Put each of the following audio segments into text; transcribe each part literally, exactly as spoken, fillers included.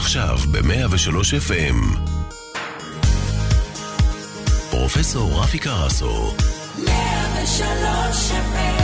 עכשיו ב-מאה ושלוש אף אם פרופסור רפי קרסו. מאה ושלוש אף אם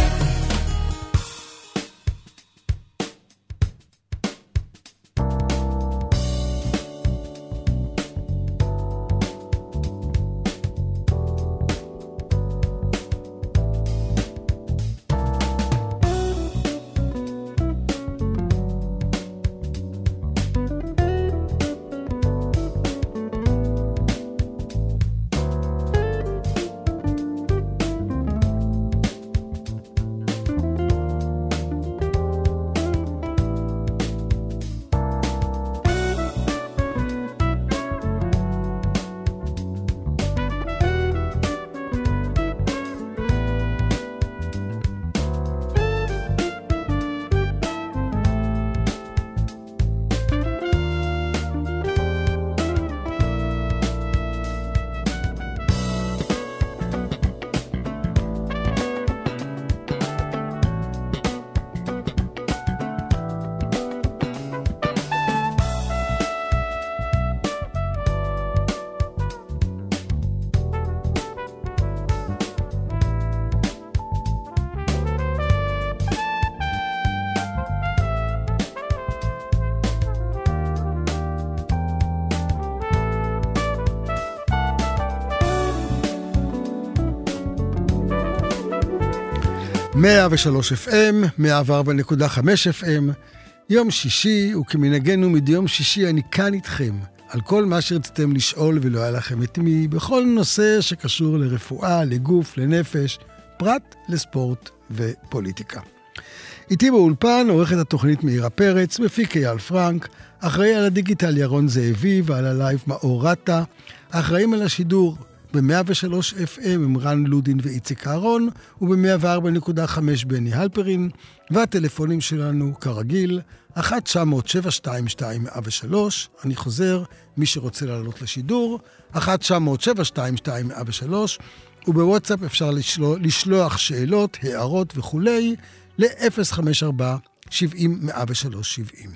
מאה ושלוש אף אם, מאה וארבע נקודה חמש אף אם, יום שישי, וכמנהגנו מדי יום שישי אני כאן איתכם, על כל מה שרציתם לשאול ולא היה לכם את מי, בכל נושא שקשור לרפואה, לגוף, לנפש, פרט לספורט ופוליטיקה. איתי באולפן עורכת התוכנית מאירה פרץ, מפיק אייל פרנק, אחראי על הדיגיטל ירון זאבי ועל הלייב מאור רטה, אחראים על השידור ב-מאה ושלוש אף אם עם רן לודין ואיציק אהרון, וב-מאה וארבע נקודה חמש בני הלפרין, והטלפונים שלנו כרגיל, אחת תשע אפס אפס שבע שתיים שתיים מאה ושלוש, אני חוזר, מי שרוצה לעלות לשידור, אחת תשע אפס אפס שבע שתיים שתיים מאה ושלוש, ובוואטסאפ אפשר לשלוח, לשלוח שאלות, הערות וכולי, ל-אפס חמש ארבע שבעים מאה ושלוש שבעים.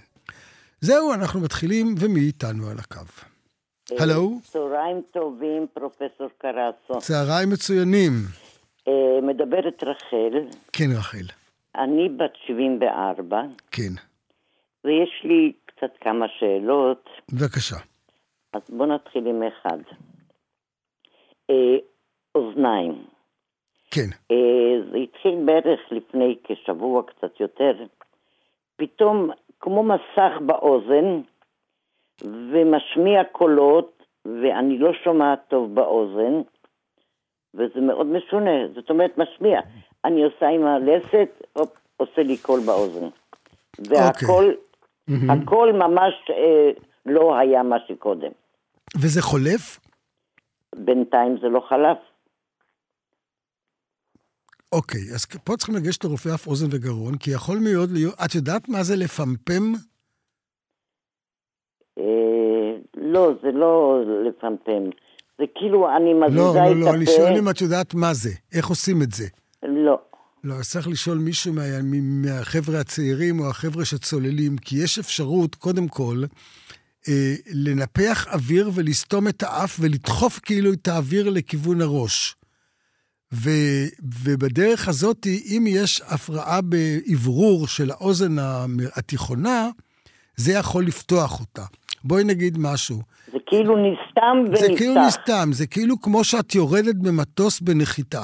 זהו, אנחנו מתחילים, ומי איתנו על הקו? הלו? צהריים טובים, פרופסור קרסו. צהריים מצוינים. מדברת רחל. כן, רחל. אני בת שבעים וארבע. כן. ויש לי קצת כמה שאלות. בבקשה. אז בוא נתחיל עם אחד. אוזניים. כן. זה התחיל בערך לפני כשבוע, קצת יותר. פתאום, כמו מסך באוזן, ומשמיע קולות, ואני לא שומעת טוב באוזן, וזה מאוד משונה. זאת אומרת, משמיע. אני עושה עם הלסת, אופ, עושה לי קול באוזן. והקול, okay. הקול ממש אה, לא היה מה שקודם. וזה חולף? בינתיים זה לא חלף. אוקיי, okay, אז פה צריכים לגשת לרופא אף אוזן וגרון, כי יכול מאוד להיות, את יודעת מה זה לפמפם? לא, זה לא לפמפם. זה כאילו אני מזיזה לא, את הפה. לא, לא, אני שואל אם את יודעת מה זה. איך עושים את זה? לא. לא, אז צריך לשאול מישהו מה, מהחבר'ה הצעירים או החבר'ה שצוללים, כי יש אפשרות, קודם כל, אה, לנפח אוויר ולסתום את האף ולדחוף כאילו את האוויר לכיוון הראש. ו, ובדרך הזאת, אם יש הפרעה בעברור של האוזן התיכונה, זה יכול לפתוח אותה. בואי נגיד משהו. זה כאילו נסתם ונפתח. זה כאילו נסתם, זה כאילו כמו שאת יורדת במטוס בנחיתה.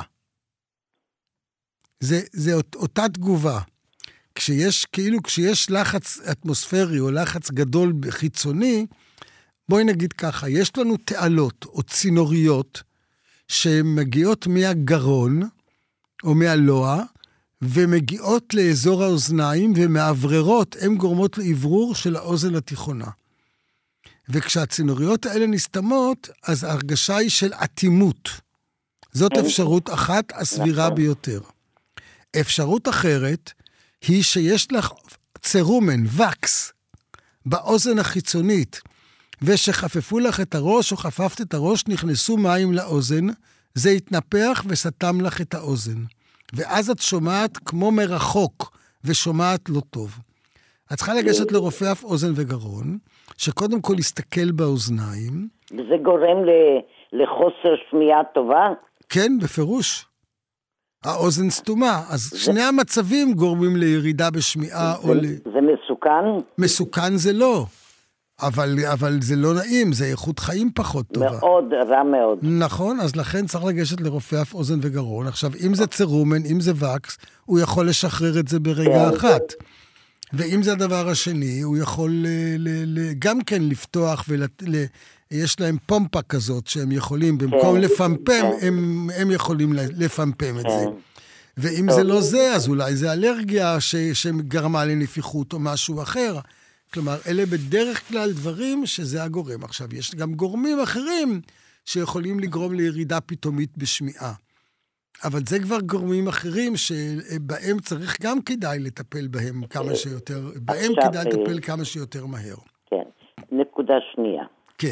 זה, זה אות, אותה תגובה. כשיש, כאילו, כשיש לחץ אטמוספרי או לחץ גדול חיצוני, בואי נגיד ככה, יש לנו תעלות או צינוריות שמגיעות מהגרון או מהלוע, ומגיעות לאזור האוזניים ומעבררות, הן גורמות לעברור של האוזן התיכונה. וכשהצינוריות האלה נסתמות, אז ההרגשה היא של אטימות. זאת אפשרות אחת הסבירה ביותר. אפשרות אחרת היא שיש לך צירומן, וקס, באוזן החיצונית, ושחפפו לך את הראש או חפפת את הראש, נכנסו מים לאוזן, זה התנפח וסתם לך את האוזן. ואז את שומעת כמו מרחוק, ושומעת לא טוב. את צריכה לגשת לרופא אף אוזן וגרון, שקודם כל יסתכל באוזניים. וזה גורם לחוסר שמיעה טובה? כן, בפירוש. האוזן סתומה, אז זה... שני המצבים גורמים לירידה בשמיעה זה, או ל... זה מסוכן? מסוכן זה לא, אבל, אבל זה לא נעים, זה איכות חיים פחות טובה. מאוד, רע מאוד. נכון, אז לכן צריך לגשת לרופא אף אוזן וגרון. עכשיו, אם זה צרומן, אם זה וקס, הוא יכול לשחרר את זה ברגע אחת. ואם זה הדבר השני, הוא יכול ל, ל, ל, גם כן לפתוח, ויש להם פומפה כזאת שהם יכולים, במקום לפמפם, הם, הם יכולים לפמפם את זה. ואם זה לא זה, אז אולי זה אלרגיה ש, שגרמה לנפיחות או משהו אחר. כלומר, אלה בדרך כלל דברים שזה הגורם. עכשיו, יש גם גורמים אחרים שיכולים לגרום לירידה פתאומית בשמיעה. אבל זה כבר גורמים אחרים שבהם צריך גם כדאי לטפל בהם כמה שיותר, בהם כדאי לטפל כמה שיותר מהר. כן. נקודה שנייה. כן.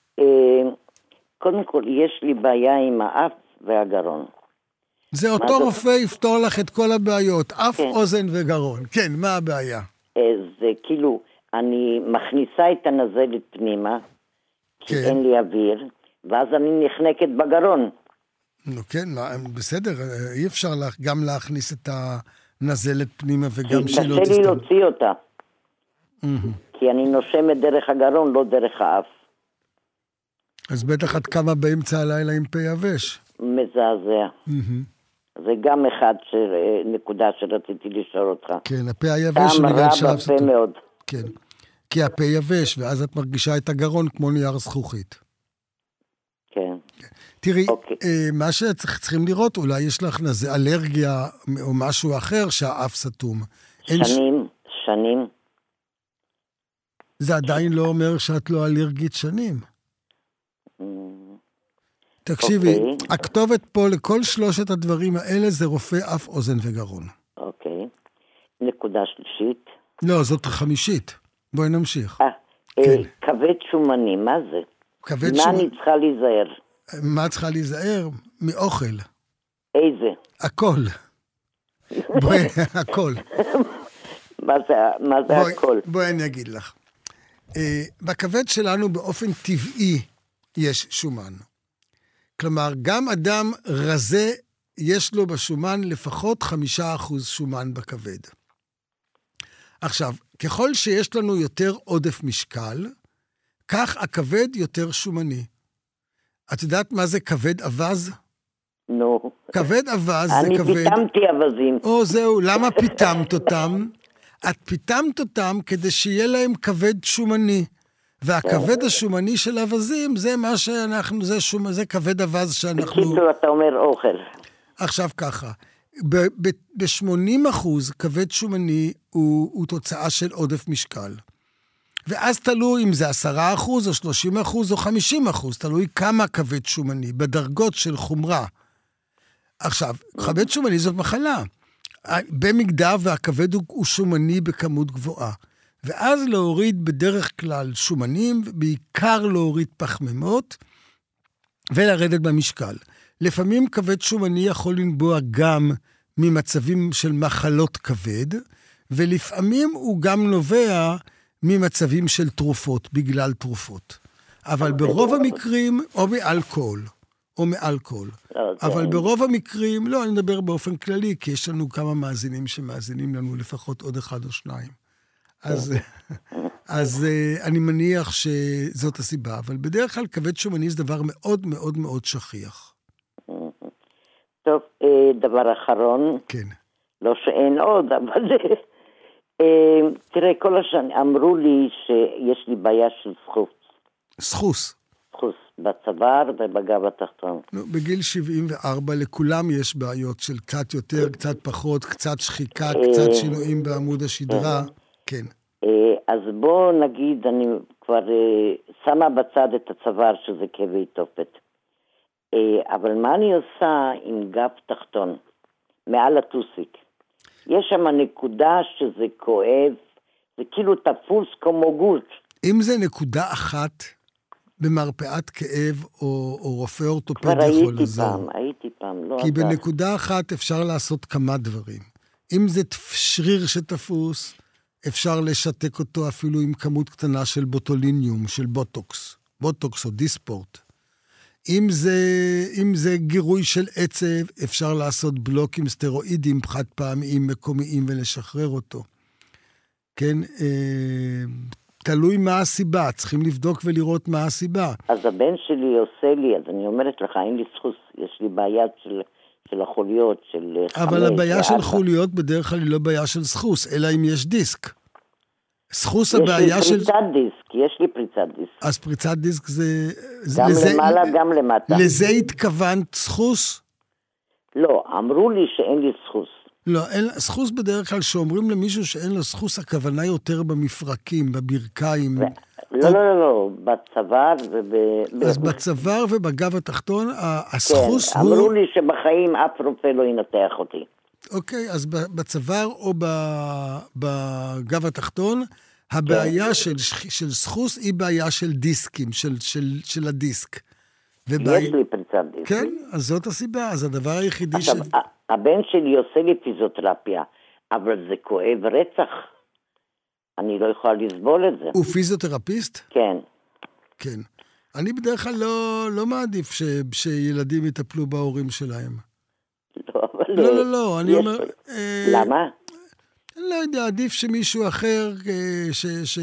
קודם כל, יש לי בעיה עם האף והגרון. זה אותו רופא יפתור לך את כל הבעיות, אף, אוזן וגרון. כן, מה הבעיה? זה כאילו, אני מכניסה את הנזלת פנימה, כי אין לי אוויר, ואז אני נחנקת בגרון. נו כן, בסדר, אי אפשר גם להכניס את הנזלת פנימה וגם שלא תסתם. קשה לי להוציא אותה, כי אני נושמת דרך הגרון, לא דרך האף. אז בטח את כמה באמצע הלילה עם פה יבש. מזעזע. זה גם אחד נקודה שרציתי לשאול אותך. כן, הפה היבש בגלל שאף סתום. טעם רע בפה מאוד. כן, כי הפה יבש, ואז את מרגישה את הגרון כמו נייר זכוכית. כן. תראי, מה שצריכים לראות, אולי יש לך נזה אלרגיה או משהו אחר שהאף סתום. שנים, שנים. זה עדיין לא אומר שאת לא אלרגית שנים. תקשיבי, הכתובת פה לכל שלושת הדברים האלה זה רופא אף אוזן וגרון. אוקיי. נקודה שלישית. לא, זאת החמישית. בואי נמשיך. כבד שומני, מה זה? מה אני צריכה להיזהר? מה צריכה להיזהר? מאוכל. איזה? הכל. בואי, הכל. מה זה הכל? בואי אני אגיד לך. בכבד שלנו באופן טבעי יש שומן. כלומר, גם אדם רזה יש לו בשומן לפחות חמישה אחוז שומן בכבד. עכשיו, ככל שיש לנו יותר עודף משקל, כך הכבד יותר שומני. את יודעת מה זה כבד אבז? נו. כבד אבז זה כבד... אני פיתמתי אבזים. או זהו, למה פיתמת אותם? את פיתמת אותם כדי שיהיה להם כבד שומני. והכבד השומני של אבזים זה מה שאנחנו, זה, שומ... זה כבד אבז שאנחנו... בקיצור, אתה אומר אוכל. עכשיו ככה, ב-שמונים אחוז כבד שומני הוא, הוא תוצאה של עודף משקל. ואז תלוי אם זה עשרה אחוז או שלושים אחוז או חמישים אחוז, תלוי כמה כבד שומני, בדרגות של חומרה. עכשיו, כבד שומני זאת מחלה. במגדר והכבד הוא שומני בכמות גבוהה. ואז להוריד בדרך כלל שומנים, בעיקר להוריד פחמימות, ולרדת במשקל. לפעמים כבד שומני יכול לנבוע גם ממצבים של מחלות כבד, ולפעמים הוא גם נובע ממצבים של תרופות, בגלל תרופות. אבל ברוב המקרים, או מאלכוהול, או מאלכוהול. אבל ברוב המקרים, לא, אני מדבר באופן כללי, כי יש לנו כמה מאזינים שמאזינים לנו לפחות עוד אחד או שניים. אז, אז אני מניח שזאת הסיבה, אבל בדרך כלל כבד שומני זה דבר מאוד מאוד מאוד שכיח. טוב, דבר אחרון. כן. לא שאין עוד, אבל תראה, כל השנה אמרו לי שיש לי בעיה של סחוס. סחוס. סחוס, בצוואר ובגב התחתון. בגיל שבעים וארבע לכולם יש בעיות של קצת יותר, קצת פחות, קצת שחיקה, קצת שינויים בעמוד השדרה. כן. אז בוא נגיד, אני כבר שמה בצד את הצוואר שזה כאבי תופת. אבל מה אני עושה עם גב תחתון? מעל הטוסיק. יש שם נקודה שזה כואב, זה כאילו תפוס כמו גוש. אם זה נקודה אחת במרפאת כאב או, או רופא אורתופד יכול לעזור. כבר הייתי פעם, הייתי פעם, לא כי עזר. בנקודה אחת אפשר לעשות כמה דברים. אם זה שריר שתפוס, אפשר לשתק אותו אפילו עם כמות קטנה של בוטוליניום, של בוטוקס, בוטוקס או דיספורט. אם זה, אם זה גירוי של עצב, אפשר לעשות בלוק עם סטרואידים חד פעמיים מקומיים ולשחרר אותו. כן, אה, תלוי מה הסיבה, צריכים לבדוק ולראות מה הסיבה. אז הבן שלי עושה לי, אז אני אומרת לך, אין לי סחוס, יש לי בעיה של, של החוליות, של אבל חמש, הבעיה וארבע. של חוליות בדרך כלל היא לא בעיה של סחוס, אלא אם יש דיסק. סחוס יש הבעיה לי של... פריצת דיסק, יש לי פריצת דיסק. אז פריצת דיסק זה... גם לזה, למעלה, גם למטה. לזה התכוונת סחוס? לא, אמרו לי שאין לי סחוס. לא, אין, סחוס בדרך כלל שאומרים למישהו שאין לו סחוס, הכוונה יותר במפרקים, בברכיים. ו... לא, לא, לא, לא, בצוואר וב... אז בצוואר ובגב התחתון, הסחוס כן, הוא... אמרו לי שבחיים אף רופא לא ינתח אותי. אוקיי, אז בצוואר או בגב התחתון, הבעיה כן. של, של סחוס היא בעיה של דיסקים, של, של, של הדיסק. ובע... יש לי פריצת דיסק. כן, אז זאת הסיבה, אז הדבר היחידי עכשיו, ש... הבן שלי עושה לי פיזיותרפיה, אבל זה כואב רצח. אני לא יכולה לסבול את זה. הוא פיזיותרפיסט? כן. כן. אני בדרך כלל לא, לא מעדיף ש, שילדים יטפלו בהורים שלהם. לא, אבל... לא, לא, לא, אני אומר... אה, למה? אני לא יודע, עדיף שמישהו אחר, ש... ש...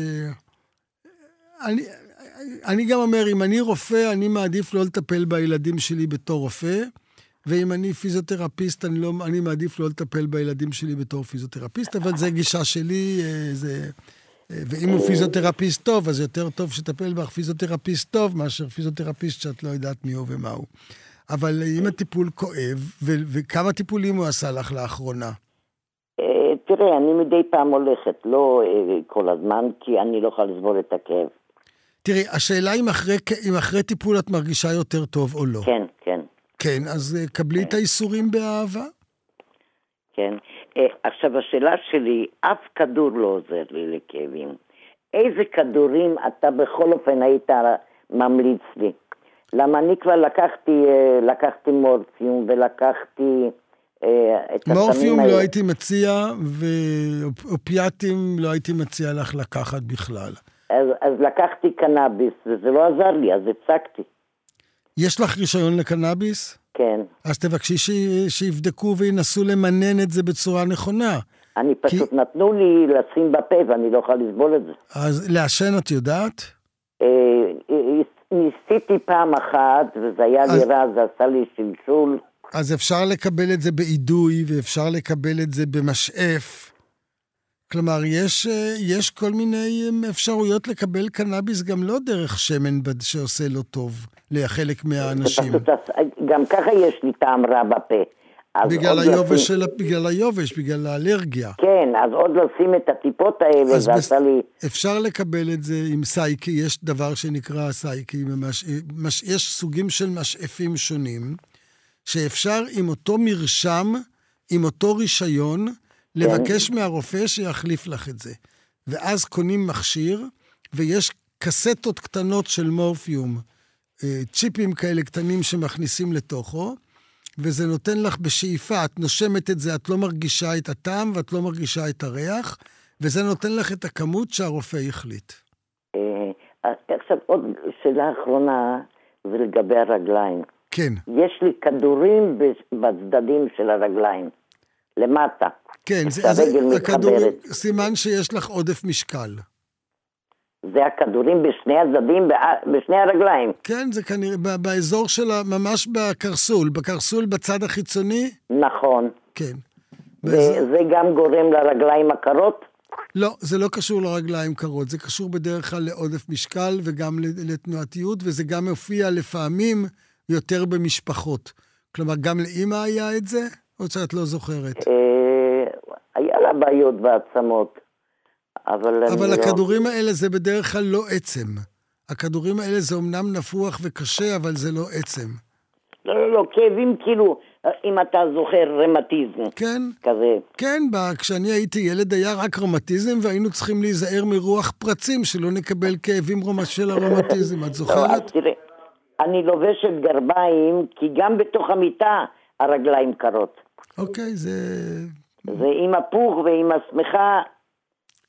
אני, אני גם אומר, אם אני רופא, אני מעדיף לא לטפל בילדים שלי בתור רופא, ואם אני פיזיותרפיסט, אני, לא, אני מעדיף לא לטפל בילדים שלי בתור פיזיותרפיסט, אבל זה גישה שלי, זה... ואם הוא פיזיותרפיסט טוב, אז יותר טוב שטפל בך פיזיותרפיסט טוב, מאשר פיזיותרפיסט שאת לא יודעת מי הוא ומה הוא. אבל אם הטיפול כואב, ו- וכמה טיפולים הוא עשה לך לאחרונה? תראה, אני מדי פעם הולכת, לא כל הזמן, כי אני לא יכולה לסבול את הכאב. תראי, השאלה אם אחרי, אם אחרי טיפול את מרגישה יותר טוב או לא. כן, כן. כן, אז קבלי את האיסורים באהבה. כן. עכשיו, השאלה שלי, אף כדור לא עוזר לי לכאבים. איזה כדורים אתה בכל אופן היית ממליץ לי? למה אני כבר לקחתי, לקחתי מורפיום ולקחתי את הסמים האלה. מורפיום לא הייתי מציע, ואופיאטים לא הייתי מציע לך לקחת בכלל. אז, אז לקחתי קנאביס, וזה לא עזר לי, אז הצקתי. יש לך רישיון לקנאביס? כן. אז תבקשי ש... שיבדקו וינסו למנן את זה בצורה נכונה. אני פשוט כי... נתנו לי לשים בפה, ואני לא יכולה לסבול את זה. אז לעשן את יודעת? אה, ניסיתי פעם אחת, וזה היה אז... לי רע, זה עשה לי שלשול. אז אפשר לקבל את זה בעידוי, ואפשר לקבל את זה במשאף. כלומר, יש, יש כל מיני אפשרויות לקבל קנאביס, גם לא דרך שמן שעושה לו טוב, לחלק מהאנשים. גם ככה יש לי טעם רע בפה. בגלל היובש, של, בגלל היובש, בגלל האלרגיה. כן, אז עוד לשים את הטיפות האלה, זה עשה לי... אפשר לקבל את זה עם סייקי, יש דבר שנקרא סייקי, ממש, מש, יש סוגים של משאפים שונים, שאפשר עם אותו מרשם, עם אותו רישיון, לבקש מהרופא שיחליף לך את זה. ואז קונים מכשיר, ויש קסטות קטנות של מורפיום, צ'יפים כאלה קטנים שמכניסים לתוכו, וזה נותן לך בשאיפה, את נושמת את זה, את לא מרגישה את הטעם, ואת לא מרגישה את הריח, וזה נותן לך את הכמות שהרופא יחליט. עכשיו עוד שאלה אחרונה, זה לגבי הרגליים. כן. יש לי כדורים בצדדים של הרגליים, למטה. כן, זה, זה הכדורים, סימן שיש לך עודף משקל. זה הכדורים בשני הצדדים, בשני הרגליים. כן, זה כנראה, באזור שלה, ממש בקרסול, בקרסול בצד החיצוני. נכון. כן. וזה גם גורם לרגליים הקרות? לא, זה לא קשור לרגליים קרות, זה קשור בדרך כלל לעודף משקל וגם לתנועתיות, וזה גם מופיע לפעמים יותר במשפחות. כלומר, גם לאמא היה את זה, או שאת לא זוכרת? היה לה בעיות בעצמות. אבל, אבל הכדורים לא... האלה זה בדרך כלל לא עצם. הכדורים האלה זה אומנם נפוח וקשה, אבל זה לא עצם. לא, לא, לא, כאבים כאילו, אם אתה זוכר רמטיזם. כן. כזה. כן, כשאני הייתי ילד היה רק רמטיזם, והיינו צריכים להיזהר מרוח פרצים, שלא נקבל כאבים של הרמטיזם. את זוכרת? לא, אז תראה, אני לובשת גרביים, כי גם בתוך המיטה הרגליים קרות. אוקיי, זה... זה עם הפוך ועם השמחה...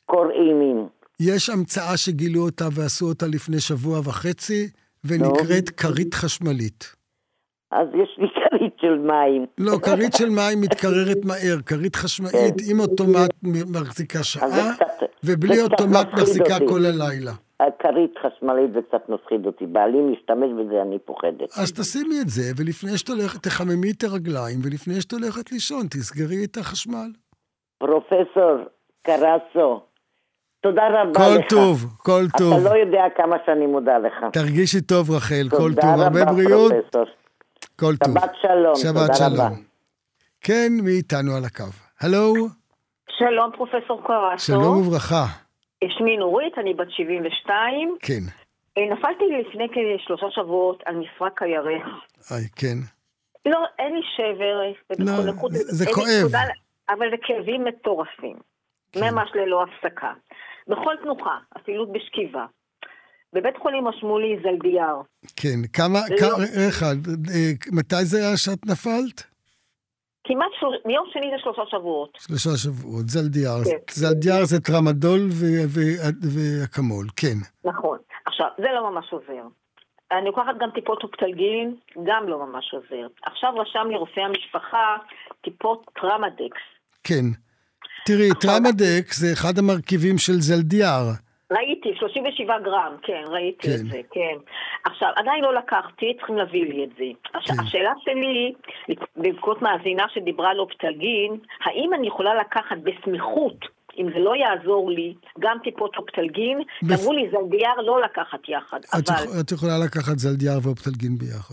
קור אימים. יש המצאה שגילו אותה ועשו אותה לפני שבוע וחצי, ונקראת כרית חשמלית. אז יש לי כרית של מים. לא, כרית של מים מתקררת מהר, כרית חשמלית עם אוטומט מחזיקה שעה, ובלי אוטומט מחזיקה כל הלילה. הכרית חשמלית זה קצת מפחיד אותי, בעלי משתמש בזה, אני פוחדת. אז תשימי את זה, ולפני שאת הולכת, תחממי את הרגליים, ולפני שאת הולכת לישון, תסגרי את החשמל. פרופסור קרסו, תודה רבה כל לך. כל טוב, כל טוב. אתה לא יודע כמה שאני מודה לך. תרגישי טוב, רחל, כל טוב. תודה הרבה רבה, בריאות. פרופסור. כל טוב. שבת שלום, שבת תודה שלום. רבה. כן, מי איתנו על הקו? הלו? שלום פרופסור קרסו. שלום וברכה. שמי נורית, אני בת שבעים ושתיים. כן. נפלתי לפני כשלושה שבועות על מפרק הירך. איי, כן. לא, אין לי שבר. לא, ובכל זה, זה אין לי כואב. תודה, אבל זה כאבים מטורפים. כן. ממש ללא הפסקה. בכל תנוחה, אפילו בשכיבה. בבית חולים רשמו לי זלדיאר. כן, כמה, לא. כמה, אחד, מתי זה היה שאת נפלת? כמעט שלוש, מיום שני זה שלושה שבועות. שלושה שבועות, זלדיאר. כן. זלדיאר זה טרמדול ו- ו- ואקמול, כן. נכון. עכשיו, זה לא ממש עוזר. אני לוקחת גם טיפות אופטלגין, גם לא ממש עוזר. עכשיו רשם לי רופא המשפחה טיפות טרמדקס. כן. תראי, טרמדקס זה אחד המרכיבים של זלדיאר. ראיתי, שלושים ושבעה גרם, כן, ראיתי כן. את זה, כן. עכשיו, עדיין לא לקחתי, צריכים להביא לי את זה. עכשיו, כן. השאלה שלי, בעקבות מאזינה שדיברה על אופטלגין, האם אני יכולה לקחת בסמיכות, אם זה לא יעזור לי, גם טיפות אופטלגין, בפ... אמרו לי, זלדיאר לא לקחת יחד, את, אבל... יכול, את יכולה לקחת זלדיאר ואופטלגין ביחד.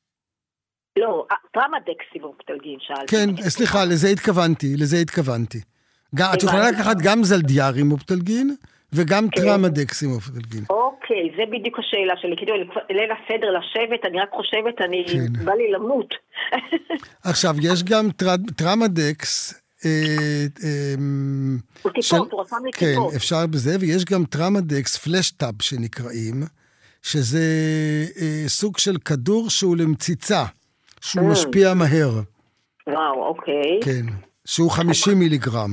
לא, טרמדקס ואופטלגין, שאלתי. כן, סליחה, לזה התכוונתי, לזה התכוונתי. גם, את יכולה לקחת גם זלדיאר עם אופטלגין, וגם כן. טרמדקס עם אופטלגין. אוקיי, זה בדיוק השאלה שלי. כאילו, ליל הסדר לשבת, אני רק חושבת, אני... כן. בא לי למות. עכשיו, יש גם טר... טרמדקס, אה, אה, הוא טיפות, של... הוא רשם לי כן, טיפות. אפשר בזה, ויש גם טרמדקס פלשטאב שנקראים, שזה אה, סוג של כדור שהוא למציצה, שהוא Mm. משפיע מהר. וואו, אוקיי. כן, שהוא חמישים מיליגרם.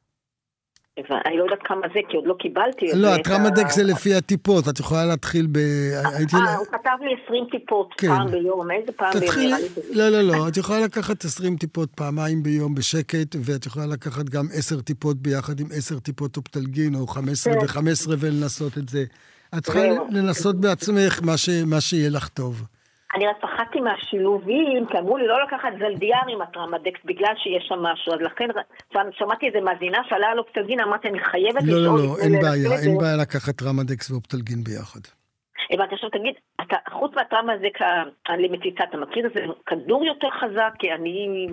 אני לא יודעת כמה זה, כי עוד לא קיבלתי את זה. לא, הטרמדקס זה לפי הטיפות, את יכולה להתחיל ב... אה, הוא כתב לי עשרים טיפות כן. פעם ביום, איזה פעם ביום? תתחילי, נראה לי שזה- לא, לא, לא, את יכולה לקחת עשרים טיפות פעמיים ביום בשקט, ואת יכולה לקחת גם עשר טיפות ביחד עם עשר טיפות אופטלגין, או חמש עשרה כן. וחמש עשרה ולנסות את זה. את צריכה זהו. לנסות בעצמך מה ש- מה שיהיה לך טוב. אני רק פחדתי מהשילובים, כי אמרו לי לא לקחת זלדיאר עם הטרמדקס, בגלל שיש שם משהו, אז לכן שמעתי איזה מאזינה שעלה על אופטלגין, אמרתי, אני חייבת לא, לא, לשאול לא, לפני אין ליל בעיה, הסדר. אין בעיה לקחת טרמדקס ואופטלגין ביחד. הבנתי, עכשיו תגיד, אתה, חוץ מהטרמדקס למציצה, אתה מכיר איזה כדור יותר חזק, כי אני...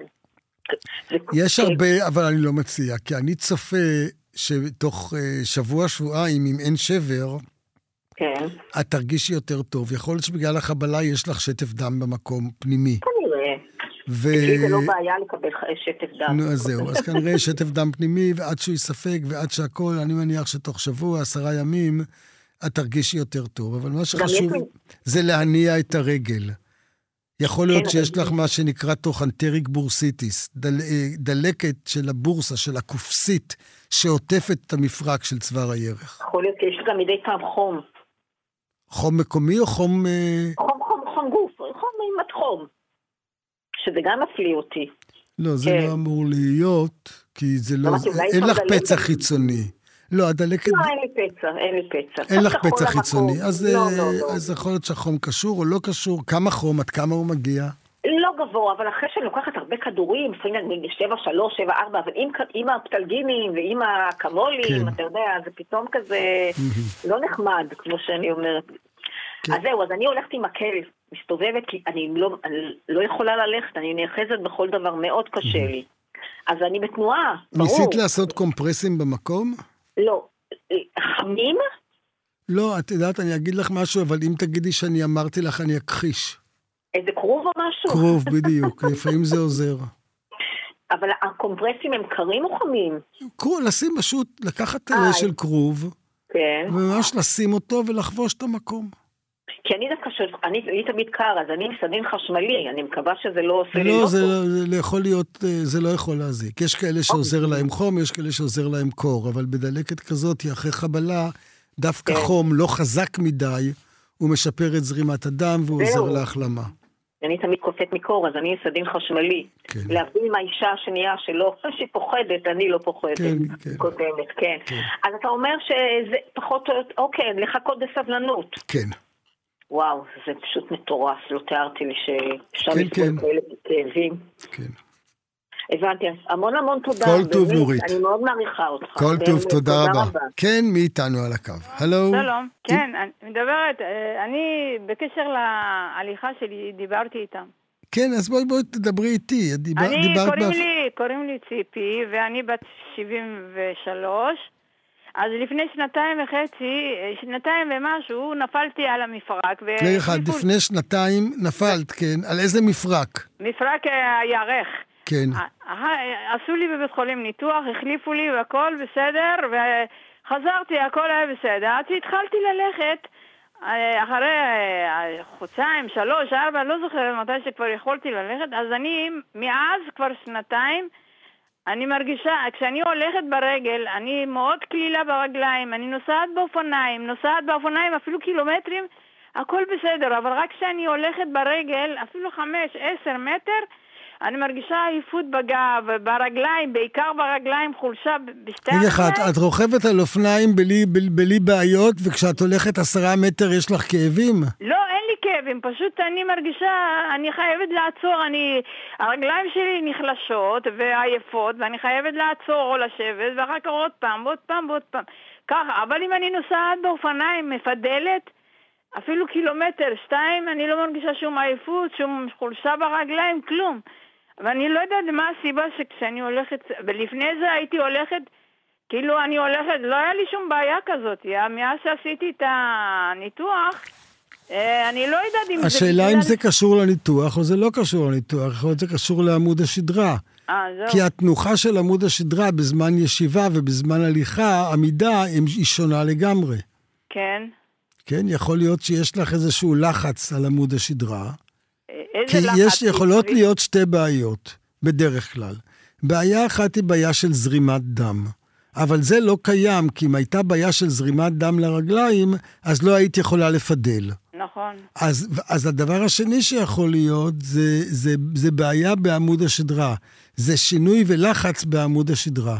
זה- יש הרבה, אבל אני לא מציע, כי אני צופה שתוך אה, שבוע, שבועיים, אם אין שבר, כן, את תרגישי יותר טוב. יכול להיות שבגלל החבלה יש לך שטף דם במקום פנימי. כנראה. ו... לי זה לא בעיה לקבל שטף דם. נו, אז זהו. אז כנראה שטף דם פנימי, ועד שהוא יספק, ועד שהכל, אני מניח שתוך שבוע, עשרה ימים, את תרגישי יותר טוב. אבל מה שחשוב יש לי- זה להניע את הרגל. יכול להיות כן, שיש אבל- לך מה שנקרא טוחנטריק בורסיטיס, דל... דלקת של הבורסה, של הקופסית, שעוטפת את המפרק של צוואר הירך. יכול להיות, כי יש לי גם מדי פעם חום. חום מקומי או חום... אה, חום, חום, חום גוף, חום עם חום. שזה גם מפליא אותי. לא, זה כן. לא אמור להיות, כי זה לא... אמרתי, אולי אין יש לך שם דלקת. פצע חיצוני. לא, הדלקת... לא, אין לי פצע, אין לי פצע. אין לך פצע פצע חול חיצוני. למקום. אז, לא, אה, לא, לא. אז יכול להיות שהחום קשור או לא קשור. כמה חום, עד כמה הוא מגיע? לא גבוה, אבל אחרי שאני לוקחת הרבה כדורים, לפעמים שבע, שלוש, שבע, ארבע, אבל עם, עם האפטלגינים ועם הקמולים, כן. אתה יודע, זה פתאום כזה לא נחמד, כמו שאני אומרת. כן. אז זהו, אז אני הולכת עם מקל, מסתובבת, כי אני לא, אני לא יכולה ללכת, אני נאחזת בכל דבר, מאוד קשה לי. אז אני בתנועה, ברור. ניסית לעשות קומפרסים במקום? לא. חמים? לא, את יודעת, אני אגיד לך משהו, אבל אם תגידי שאני אמרתי לך, אני אכחיש. איזה קרוב או משהו? קרוב, בדיוק. לפעמים זה עוזר. אבל הקומפרסים הם קרים או חמים? קרוב, לשים פשוט, לקחת אה. תלה של קרוב, כן. וממש לשים אותו ולחבוש את המקום. כי אני דווקא, אני, אני תמיד קר, אז אני מסדין חשמלי, אני מקווה שזה לא עושה לי לא, לא זה, טוב. זה יכול להיות, זה לא יכול להזיק. יש כאלה שעוזר להם חום, יש כאלה שעוזר להם קור, אבל בדלקת כזאת, אחרי חבלה, דווקא חום לא חזק מדי, הוא משפר את זרימת הדם והוא עוזר להחלמה. אני תמיד קופאת מקור, אז אני מסדין חשמלי. כן. להבדיל עם האישה השנייה שלא, שהיא פוחדת, אני לא פוחדת. כן, כן. קודמת, כן. כן. אז אתה אומר שזה פחות, אוקיי, לחכות בסבלנות. כן. וואו, זה פשוט מטורף, לא תיארתי לי שאפשר כן, לסבול כן. כאלה כאבים. כן. הבנתי, המון המון תודה. כל טוב, באמת, נורית. אני מאוד מעריכה אותך. כל באמת, טוב, תודה רבה. רבה. כן, מי איתנו על הקו? הלו? שלום, כן, אני מדברת, אה, אני בקשר להליכה שלי דיברתי איתם. כן, אז בואי בואי תדברי איתי. דיבר, אני, דיברת קוראים באפ... לי, קוראים לי ציפי, ואני בת שבעים ושלוש, אז לפני שנתיים וחצי, שנתיים ומשהו, נפלתי על המפרק. רגע אחד, לפני שנתיים נפלת, כן, על איזה מפרק? מפרק הירך. כן. עשו לי בבית חולים ניתוח, החליפו לי והכל בסדר, וחזרתי, הכל היה בסדר. עד שהתחלתי ללכת, אחרי חודשיים, שלוש, ארבע, לא זוכרת מתי שכבר יכולתי ללכת, אז אני, מאז כבר שנתיים, אני מרגישה, כשאני הולכת ברגל, אני מאוד כלילה ברגליים, אני נוסעת באופניים, נוסעת באופניים אפילו קילומטרים, הכל בסדר, אבל רק כשאני הולכת ברגל, אפילו חמש, עשר מטר, אני מרגישה עייפות בגב, ברגליים, בעיקר ברגליים, חולשה בשתי רגע אחד, הרגליים. את רוכבת על אופניים בלי, בלי, בלי בעיות, וכשאת הולכת עשרה מטר יש לך כאבים? לא, אין לי כאבים, פשוט אני מרגישה, אני חייבת לעצור, אני, הרגליים שלי נחלשות ועייפות, ואני חייבת לעצור או לשבת, ואחר כך עוד פעם, עוד פעם, עוד פעם. ככה, אבל אם אני נוסעת באופניים, מפדלת, אפילו קילומטר, שתיים, אני לא מרגישה שום עייפות, שום חולשה ברגליים, כלום. ואני לא יודעת מה הסיבה שכשאני הולכת, ולפני זה הייתי הולכת, כאילו אני הולכת, לא היה לי שום בעיה כזאת, מאז שעשיתי את הניתוח, אני לא יודעת אם זה... השאלה אם זה קשור לניתוח או זה לא קשור לניתוח, יכול להיות זה קשור לעמוד השדרה. אה, זהו. כי התנוחה של עמוד השדרה בזמן ישיבה ובזמן הליכה, עמידה, היא שונה לגמרי. כן. כן, יכול להיות שיש לך איזשהו לחץ על עמוד השדרה. איזה כי לחץ? יש, יכולות להיות שתי בעיות, בדרך כלל. בעיה אחת היא בעיה של זרימת דם. אבל זה לא קיים, כי אם הייתה בעיה של זרימת דם לרגליים, אז לא היית יכולה לפדל. נכון. אז, אז הדבר השני שיכול להיות, זה, זה, זה בעיה בעמוד השדרה. זה שינוי ולחץ בעמוד השדרה,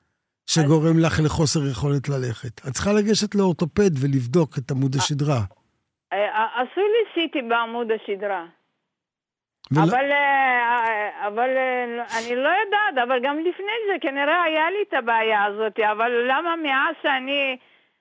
שגורם לך לחוסר יכולת ללכת. את צריכה לגשת לאורתופד ולבדוק את עמוד השדרה. עשו לי סיטי בעמוד השדרה. ולא... אבל, אבל אני לא יודעת, אבל גם לפני זה כנראה היה לי את הבעיה הזאת, אבל למה מאז שאני,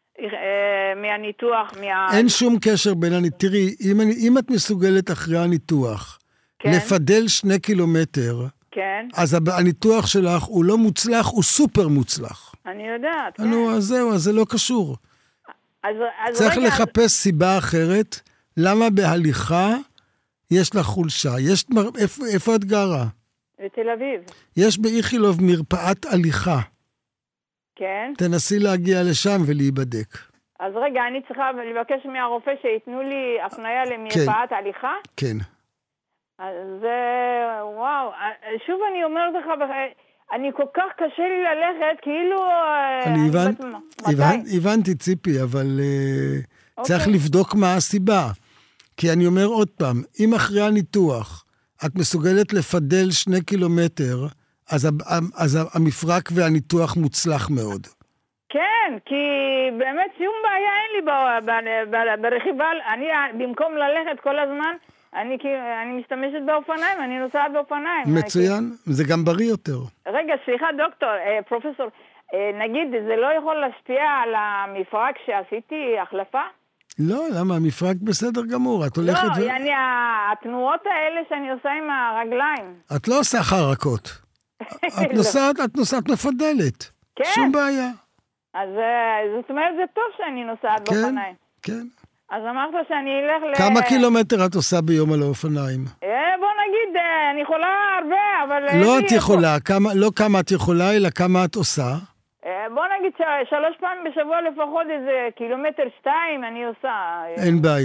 מהניתוח, מה... אין שום קשר בין הניתוח, תראי, אם, אם את מסוגלת אחרי הניתוח, כן. לפדל שני קילומטר, כן. אז הניתוח שלך הוא לא מוצלח, הוא סופר מוצלח. אני יודעת, כן. נו, אז זהו, אז זה לא קשור. אז, אז צריך רגע, לחפש אז... סיבה אחרת, למה בהליכה יש לך חולשה. יש, איפה, איפה את גרה? בתל אביב. יש באיכילוב מרפאת הליכה. כן. תנסי להגיע לשם ולהיבדק. אז רגע, אני צריכה לבקש מהרופא שיתנו לי הפניה למרפאת כן. הליכה? כן. אז זה, וואו, שוב אני אומרת לך, אני כל כך קשה לי ללכת, כאילו... אני הבנ... הבנ... הבנתי ציפי, אבל uh, צריך לבדוק מה הסיבה. כי אני אומר עוד פעם, אם אחרי הניתוח את מסוגלת לפדל שני קילומטר, אז, אז המפרק והניתוח מוצלח מאוד. כן, כי באמת שום בעיה אין לי ברכיבה, אני במקום ללכת כל הזמן, אני, אני משתמשת באופניים, אני נוסעת באופניים. מצוין, כי... זה גם בריא יותר. רגע, סליחה דוקטור, אה, פרופסור, אה, נגיד, זה לא יכול להשפיע על המפרק שעשיתי החלפה? לא, למה? המפרק בסדר גמור, את הולכת... לא, ו... אני, התנועות האלה שאני עושה עם הרגליים. את לא עושה חרקות. את נוסעת, את נוסעת מפדלת. כן. שום בעיה. אז זאת אומרת, זה טוב שאני נוסעת כן, באופניים. כן. אז אמרת שאני אלך ל... כמה קילומטר את עושה ביום על האופניים? בוא נגיד, אני יכולה הרבה, אבל... לא את יכולה, כמה, לא כמה את יכולה, אלא כמה את עושה. בוא נגיד שלוש פעמים בשבוע לפחות איזה קילומטר שתיים אני עושה. אין בעיה,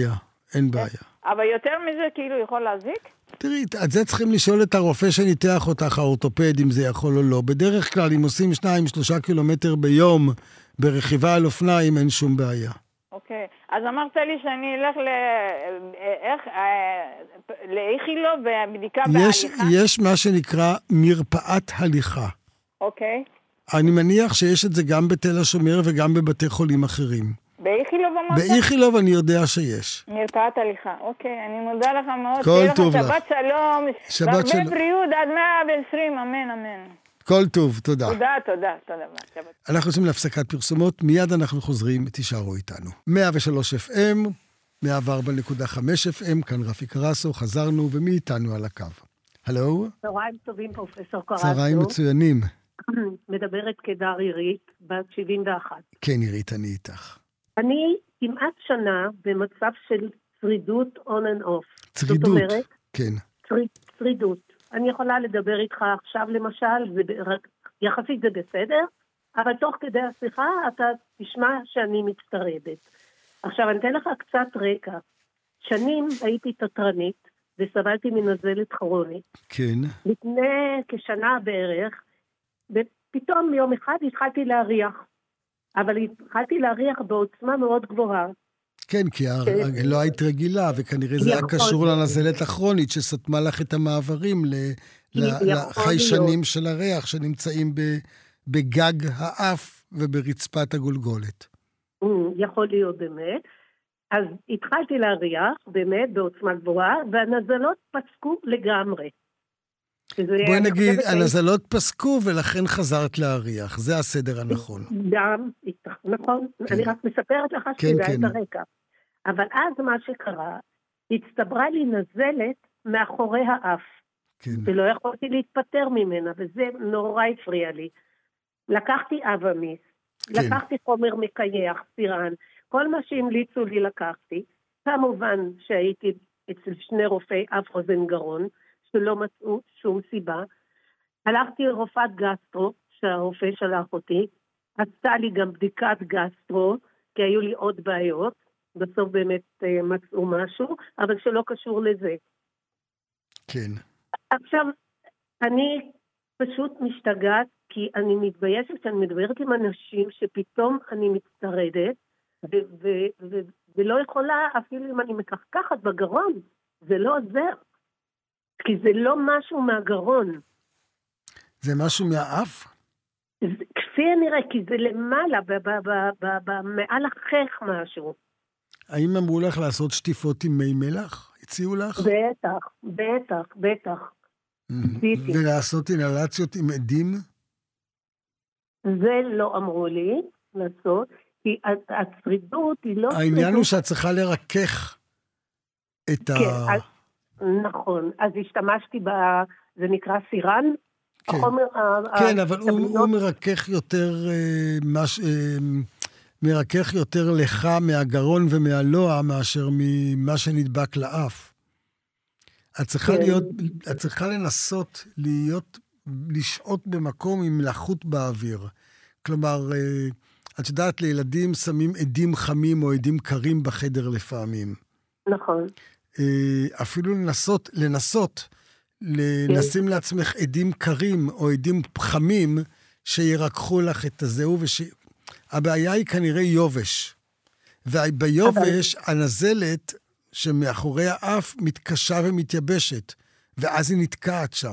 אין בעיה. אבל יותר מזה כאילו יכול להזיק? תראי, את זה צריכים לשאול את הרופא שניתח אותך, האורתופד, אם זה יכול או לא. בדרך כלל, אם עושים שניים, שלושה קילומטר ביום ברכיבה על אופניים, אין שום בעיה. אוקיי, אז אמרת לי שאני אלך ל... איך... לאיכילוב ובדיקה בהליכה? יש מה שנקרא מרפאת הליכה. אוקיי. אני מניח שיש את זה גם בתל השומר וגם בבתי חולים אחרים. באיכילוב אמרת? באיכילוב אני יודע שיש. מרפאת הליכה, אוקיי, אני מודה לך מאוד. כל טוב לך. שבת שלום, שבת שלום. והרבה בריאות עד מאה ועשרים, אמן, אמן. כל טוב, תודה. תודה, תודה, תודה. אנחנו עושים להפסקת פרסומות, מיד אנחנו חוזרים, תישארו איתנו. מאה ושלוש אף אם, מאה וארבע נקודה חמש אף אם, כאן רפי קרסו, חזרנו ומי איתנו על הקו. הלו? צהריים טובים, פרופסור קרסו. צהריים מצוינים. מדברת כדר עירית, בת שבעים ואחת. כן, עירית, אני איתך. אני כמעט שנה במצב של צרידות on and off. צרידות, זאת אומרת, כן. צר, צרידות. אני יכולה לדבר איתך עכשיו למשל, ויחסית זה בסדר, אבל תוך כדי השיחה אתה תשמע שאני מצטרדת. עכשיו אני אתן לך קצת רקע. שנים הייתי תטרנית וסבלתי מנזלת כרונית. כן. לפני כשנה בערך, ופתאום יום אחד התחלתי להריח. אבל התחלתי להריח בעוצמה מאוד גבוהה. כן, כי לא היית רגילה, וכנראה זה היה קשור לנזלת הכרונית, שסתמה לך את המעברים לחיישנים של הריח, שנמצאים בגג האף וברצפת הגולגולת. יכול להיות באמת. אז התחלתי להריח, באמת, בעוצמה גבוהה, והנזלות פסקו לגמרי. בואי נגיד, הנזלות פסקו ולכן חזרת להריח. זה הסדר הנכון. גם, נכון. אני רק מספרת לך שזה את הרקע. אבל אז מה שקרה, הצטברה לי נזלת מאחורי האף. ולא יכולתי להתפטר ממנה, וזה נורא הפריע לי. לקחתי אבמיס, לקחתי חומר מקייח, סירן, כל מה שהמליצו לי לקחתי. כמובן שהייתי אצל שני רופאי אף אוזן גרון, שלא מצאו שום סיבה. הלכתי לרופאת גסטרו, שהרופא שלח אותי, עשתה לי גם בדיקת גסטרו, כי היו לי עוד בעיות, בסוף באמת אה, מצאו משהו, אבל שלא קשור לזה. כן. עכשיו, אני פשוט משתגעת, כי אני מתביישת שאני מדברת עם אנשים שפתאום אני מצטרדת, ו- ו- ו- ולא יכולה, אפילו אם אני מקחקחת בגרון, זה לא עוזר. כי זה לא משהו מהגרון. זה משהו מהאף? זה, כפי הנראה, כי זה למעלה, ב- ב- ב- ב- ב- מעל החך משהו. האם אמרו לך לעשות שטיפות עם מי מלח? הציעו לך? בטח, בטח, בטח. Mm-hmm. ולעשות אינהלציות עם עדים? זה לא אמרו לי לעשות, כי הצרידות היא לא... העניין הוא שאת צריכה לרכך את ה... כן, אז... נכון, אז השתמשתי ב... זה נקרא סירן? כן, החומר, כן ה... אבל הוא, הוא מרכך יותר, מש... מרכך יותר לך מהגרון ומהלוע מאשר ממה שנדבק לאף. את צריכה, כן. להיות, את צריכה לנסות להיות, לשעות במקום עם לחות באוויר. כלומר, את יודעת, לילדים שמים עדים חמים או עדים קרים בחדר לפעמים. נכון. אפילו לנסות, לנסות, לשים לעצמך עדים קרים או עדים חמים שירקחו לך את הזהו, והבעיה היא כנראה יובש. וביובש הנזלת שמאחורי האף מתקשה ומתייבשת, ואז היא נתקעת שם.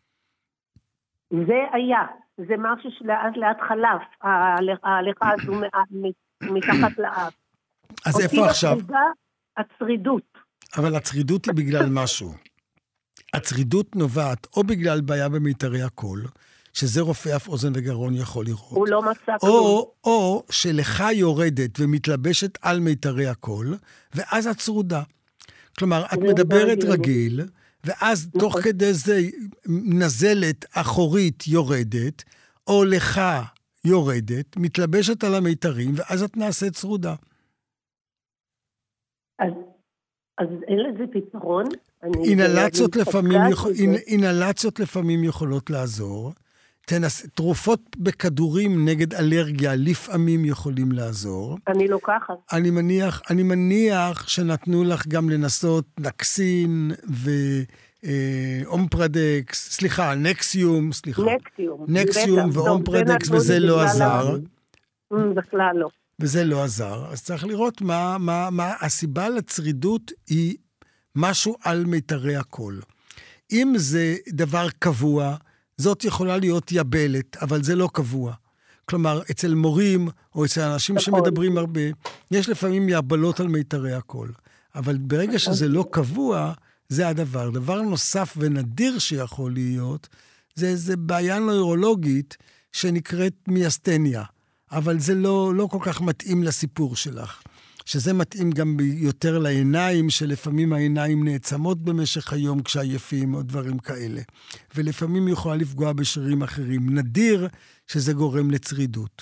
זה היה, זה משהו שלאט לאט חלף, ההליכה הזו מתחת לאף. אז איפה עכשיו? הצרידות. אבל הצרידות היא בגלל משהו. הצרידות נובעת או בגלל בעיה במיתרי הקול, שזה רופא אף אוזן וגרון יכול לראות. הוא לא מצא כלום. או, או שלך יורדת ומתלבשת על מיתרי הקול, ואז את צרודה. כלומר, את מדברת רגיל, ואז תוך כדי זה נזלת אחורית יורדת, או לך יורדת, מתלבשת על המיתרים, ואז את נעשית צרודה. אז... אז אין לזה פתרון. אינהלציות לפעמים, יכול, אינהלציות לפעמים יכולות לעזור. תנס, תרופות בכדורים נגד אלרגיה לפעמים יכולים לעזור. אני לוקחת. אני מניח, אני מניח שנתנו לך גם לנסות נקסין ואומפרדקס, סליחה, נקסיום, סליחה. נקסיום. נקסיום ואומפרדקס, וזה לא עזר. בכלל לא. וזה לא עזר. אז צריך לראות מה, מה, מה הסיבה לצרידות היא משהו על מיתרי הקול. אם זה דבר קבוע, זאת יכולה להיות יבלת, אבל זה לא קבוע. כלומר, אצל מורים, או אצל אנשים נכון. שמדברים הרבה, יש לפעמים יבלות על מיתרי הקול. אבל ברגע שזה לא קבוע, זה הדבר. דבר נוסף ונדיר שיכול להיות, זה, זה בעיה נוירולוגית שנקראת מיאסטניה. אבל זה לא, לא כל כך מתאים לסיפור שלך. שזה מתאים גם יותר לעיניים, שלפעמים העיניים נעצמות במשך היום כשעייפים או דברים כאלה. ולפעמים היא יכולה לפגוע בשרירים אחרים. נדיר שזה גורם לצרידות.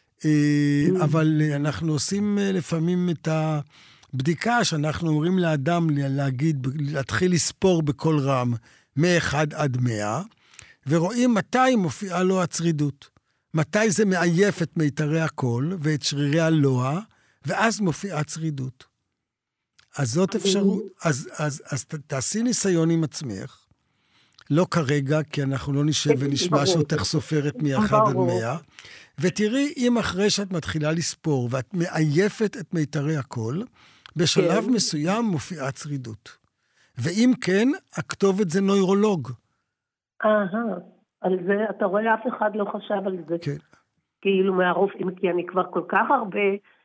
אבל אנחנו עושים לפעמים את הבדיקה שאנחנו אומרים לאדם להגיד, להתחיל לספור בכל רם מאחד עד מאה, ורואים מתי מופיעה לו הצרידות. מתי זה מעייף את מיתרי הקול ואת שרירי הלוע, ואז מופיעה צרידות. אז זאת אפשרות, אז, אז, אז תעשי ניסיון עם עצמך, לא כרגע, כי אנחנו לא נשב ונשמע שאותך סופרת מאחד עד מאה, ותראי אם אחרי שאת מתחילה לספור, ואת מעייפת את מיתרי הקול, בשלב מסוים מופיעה צרידות. ואם כן, הכתובת זה נוירולוג. אהה, על זה, אתה רואה, אף אחד לא חשב על זה. כן. כאילו מהרופאים, כי אני כבר כל כך הרבה,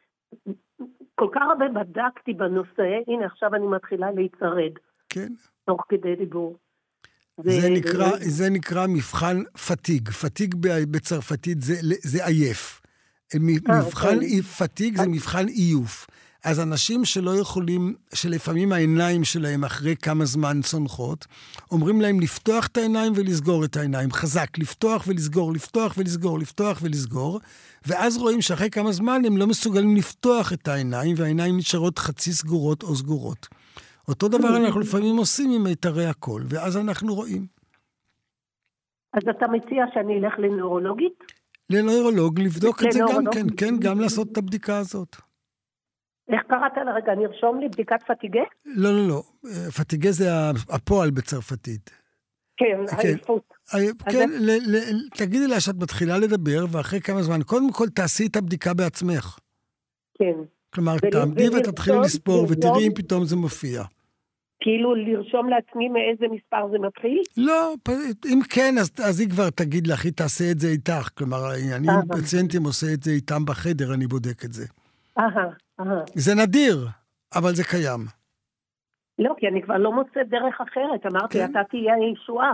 כל כך הרבה בדקתי בנושא, הנה עכשיו אני מתחילה להיצרד. כן. תוך כדי דיבור. זה, זה, נקרא, זה... זה נקרא מבחן פתיג. פתיג בצרפתית זה, זה עייף. מבחן אה, פתיג זה מבחן איוף. אז אנשים שלא יכולים, שלפעמים העיניים שלהם אחרי כמה זמן צונחות, אומרים להם לפתוח את העיניים ולסגור את העיניים. חזק, לפתוח ולסגור, לפתוח ולסגור, לפתוח ולסגור. ואז רואים שאחרי כמה זמן הם לא מסוגלים לפתוח את העיניים, והעיניים נשארות חצי סגורות או סגורות. אותו דבר אנחנו לפעמים עושים עם מיתרי הקול, ואז אנחנו רואים. אז אתה מציע שאני אלך לנוירולוגית? לנוירולוג, לבדוק את זה גם כן, כן, גם לעשות את הבדיקה הזאת. איך קראת לה? רגע, נרשום לי בדיקת פתיגה? לא, לא, לא. פתיגה זה הפועל בצרפתית. כן, העייפות. כן, תגידי לה שאת מתחילה לדבר, ואחרי כמה זמן, קודם כל תעשי את הבדיקה בעצמך. כן. כלומר, תעמדי ותתחילי לספור, ותראי אם פתאום זה מופיע. כאילו לרשום לעצמי מאיזה מספר זה מתחיל? לא, אם כן, אז היא כבר תגיד לך, היא תעשה את זה איתך. כלומר, אני עם פציינטים עושה את זה איתם בחדר, אני בודק את זה. אהה. זה נדיר, אבל זה קיים. לא, כי אני כבר לא מוצא דרך אחרת. אמרתי, אתה תהיה הישועה.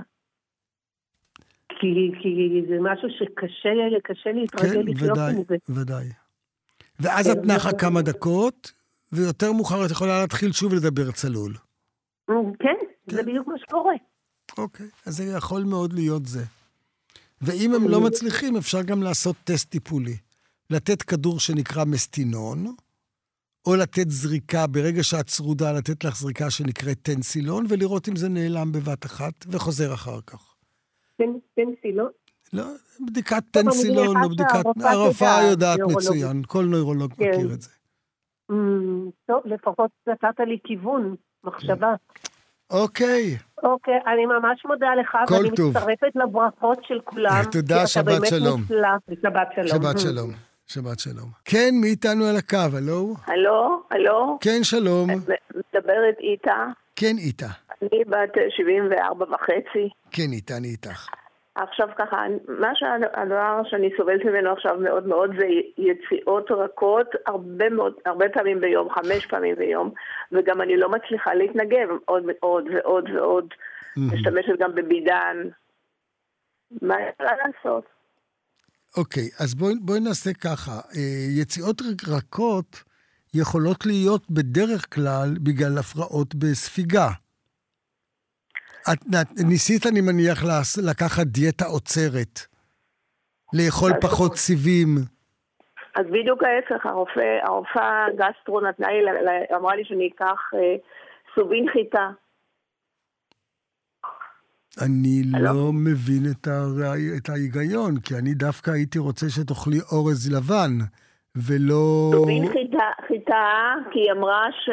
כי זה משהו שקשה להתרגל לחיות עם זה. כן, ודאי. ואז את נחה כמה דקות, ויותר מאוחר את יכולה להתחיל שוב לדבר צלול. כן, זה בדיוק מה שקורה. אוקיי, אז זה יכול מאוד להיות זה. ואם הם לא מצליחים, אפשר גם לעשות טסט טיפולי. לתת כדור שנקרא מסטינון, או לתת זריקה, ברגע שאת צרודה, לתת לך זריקה שנקראת טנסילון, ולראות אם זה נעלם בבת אחת, וחוזר אחר כך. טנסילון? לא, בדיקת טנסילון, או בדיקת... הרופאה יודעת מצוין, כל נוירולוג מכיר את זה. טוב, לפחות נתת לי כיוון, מחשבה. אוקיי. אוקיי, אני ממש מודה לך, ואני מצטרפת לברכות של כולם. תודה, שבת שלום. שבת שלום. שבת שלום. שבת שלום. כן, מי איתנו על הקו, הלו? הלו, הלו. כן, שלום. מדברת איתה. כן, איתה. אני בת שבעים וארבע וחצי. כן, איתה, אני איתך. עכשיו ככה, מה שהדבר שאני סובלת ממנו עכשיו מאוד מאוד זה יציאות רכות, הרבה מאוד, הרבה פעמים ביום, חמש פעמים ביום, וגם אני לא מצליחה להתנגב עוד ועוד ועוד ועוד, משתמשת גם בבידן. מה יכולה לעשות? אוקיי, אז בואי, בואי נעשה ככה. יציאות רכות יכולות להיות בדרך כלל בגלל הפרעות בספיגה. את ניסית, אני מניח, לקחת דיאטה עוצרת, לאכול פחות סיבים. אז בדיוק ההפך, הרופא, הרופאה גסטרו נתנה לי, אמרה לי שאני אקח סובין חיטה. אני לא מבין את, הרי... את ההיגיון, כי אני דווקא הייתי רוצה שתאכלי אורז לבן, ולא... סובין חיטה, חיטה, כי היא אמרה ש...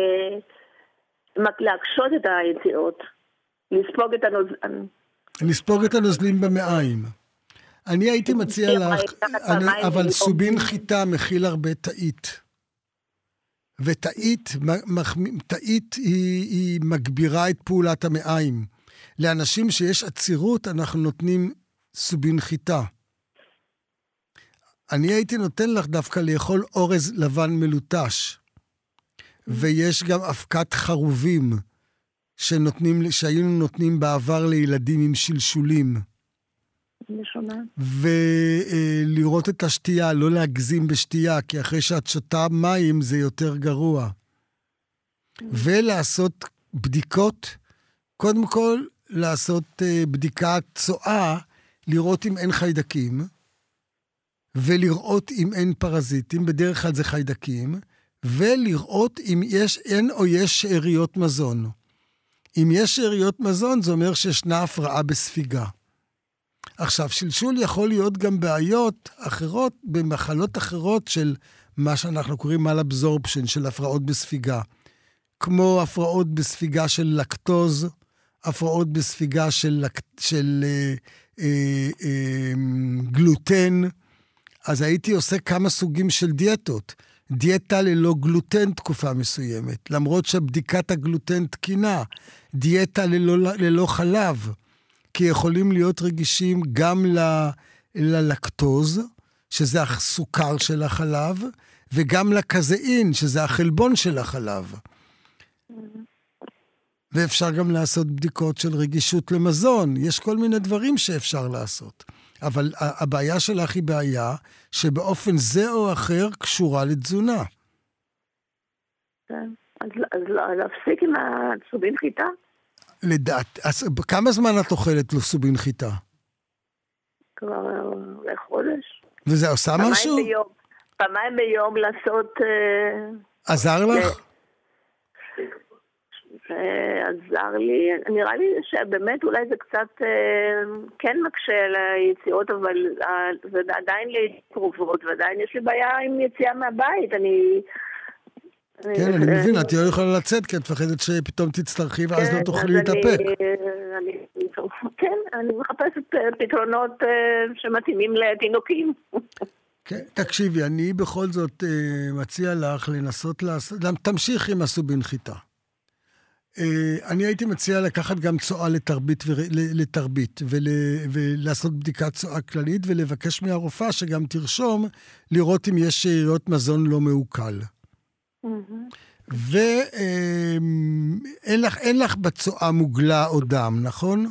להקשות את היציאות, לספוג את הנוזלים. לספוג את הנוזלים במעיים. אני הייתי מציע לך, אני, אבל סובין חיטה מכיל הרבה תאית. ותאית, תאית היא, היא מגבירה את פעולת המעיים. לאנשים שיש עצירות, אנחנו נותנים סובין חיטה. אני הייתי נותן לך דווקא לאכול אורז לבן מלוטש. ויש גם אבקת חרובים, שנותנים, שהיינו נותנים בעבר לילדים עם שלשולים. ולראות את השתייה, לא להגזים בשתייה, כי אחרי שאת שותה מים זה יותר גרוע. ולעשות בדיקות, קודם כל לעשות בדיקת צואה, לראות אם אין חיידקים, ולראות אם אין פרזיטים, בדרך כלל זה חיידקים, ולראות אם יש, אין או יש שאריות מזון. אם יש שאריות מזון, זה אומר שישנה הפרעה בספיגה. עכשיו, שלשול יכול להיות גם בעיות אחרות, במחלות אחרות של מה שאנחנו קוראים malabsorption, של הפרעות בספיגה. כמו הפרעות בספיגה של לקטוז, הפרעות בספיגה של, של אה, אה, אה, גלוטן. אז הייתי עושה כמה סוגים של דיאטות. דיאטה ללא גלוטן תקופה מסוימת, למרות שבדיקת הגלוטן תקינה. דיאטה ללא, ללא חלב, כי יכולים להיות רגישים גם ל, ללקטוז, שזה הסוכר של החלב, וגם לקזאין, שזה החלבון של החלב. ואפשר גם לעשות בדיקות של רגישות למזון. יש כל מיני דברים שאפשר לעשות. אבל הבעיה שלך היא בעיה שבאופן זה או אחר קשורה לתזונה. כן. אז, אז להפסיק עם הסובין חיטה? לדעת. אז כמה זמן את אוכלת לו סובין חיטה? כבר לחודש. וזה עושה משהו? ביום, פעמיים ביום לעשות... עזר לך? עזר לי, נראה לי שבאמת אולי זה קצת כן מקשה על היציאות, אבל זה עדיין לי קרובות, ועדיין יש לי בעיה עם יציאה מהבית. אני... כן, אני מבין, את לא יכולה לצאת, כי את מפחדת שפתאום תצטרכי, ואז לא תוכלי להתאפק. כן, אני מחפשת פתרונות שמתאימים לתינוקים. כן, תקשיבי, אני בכל זאת מציע לך לנסות לעשות, תמשיך עם הסובין חיטה. אני הייתי מציע לקחת גם צואה לתרבית, לתרבית ולעשות בדיקת צואה כללית, ולבקש מהרופאה שגם תרשום לראות אם יש שאריות מזון לא מעוקל. ואין לך, אין לך בצואה מוגלה או דם, נכון?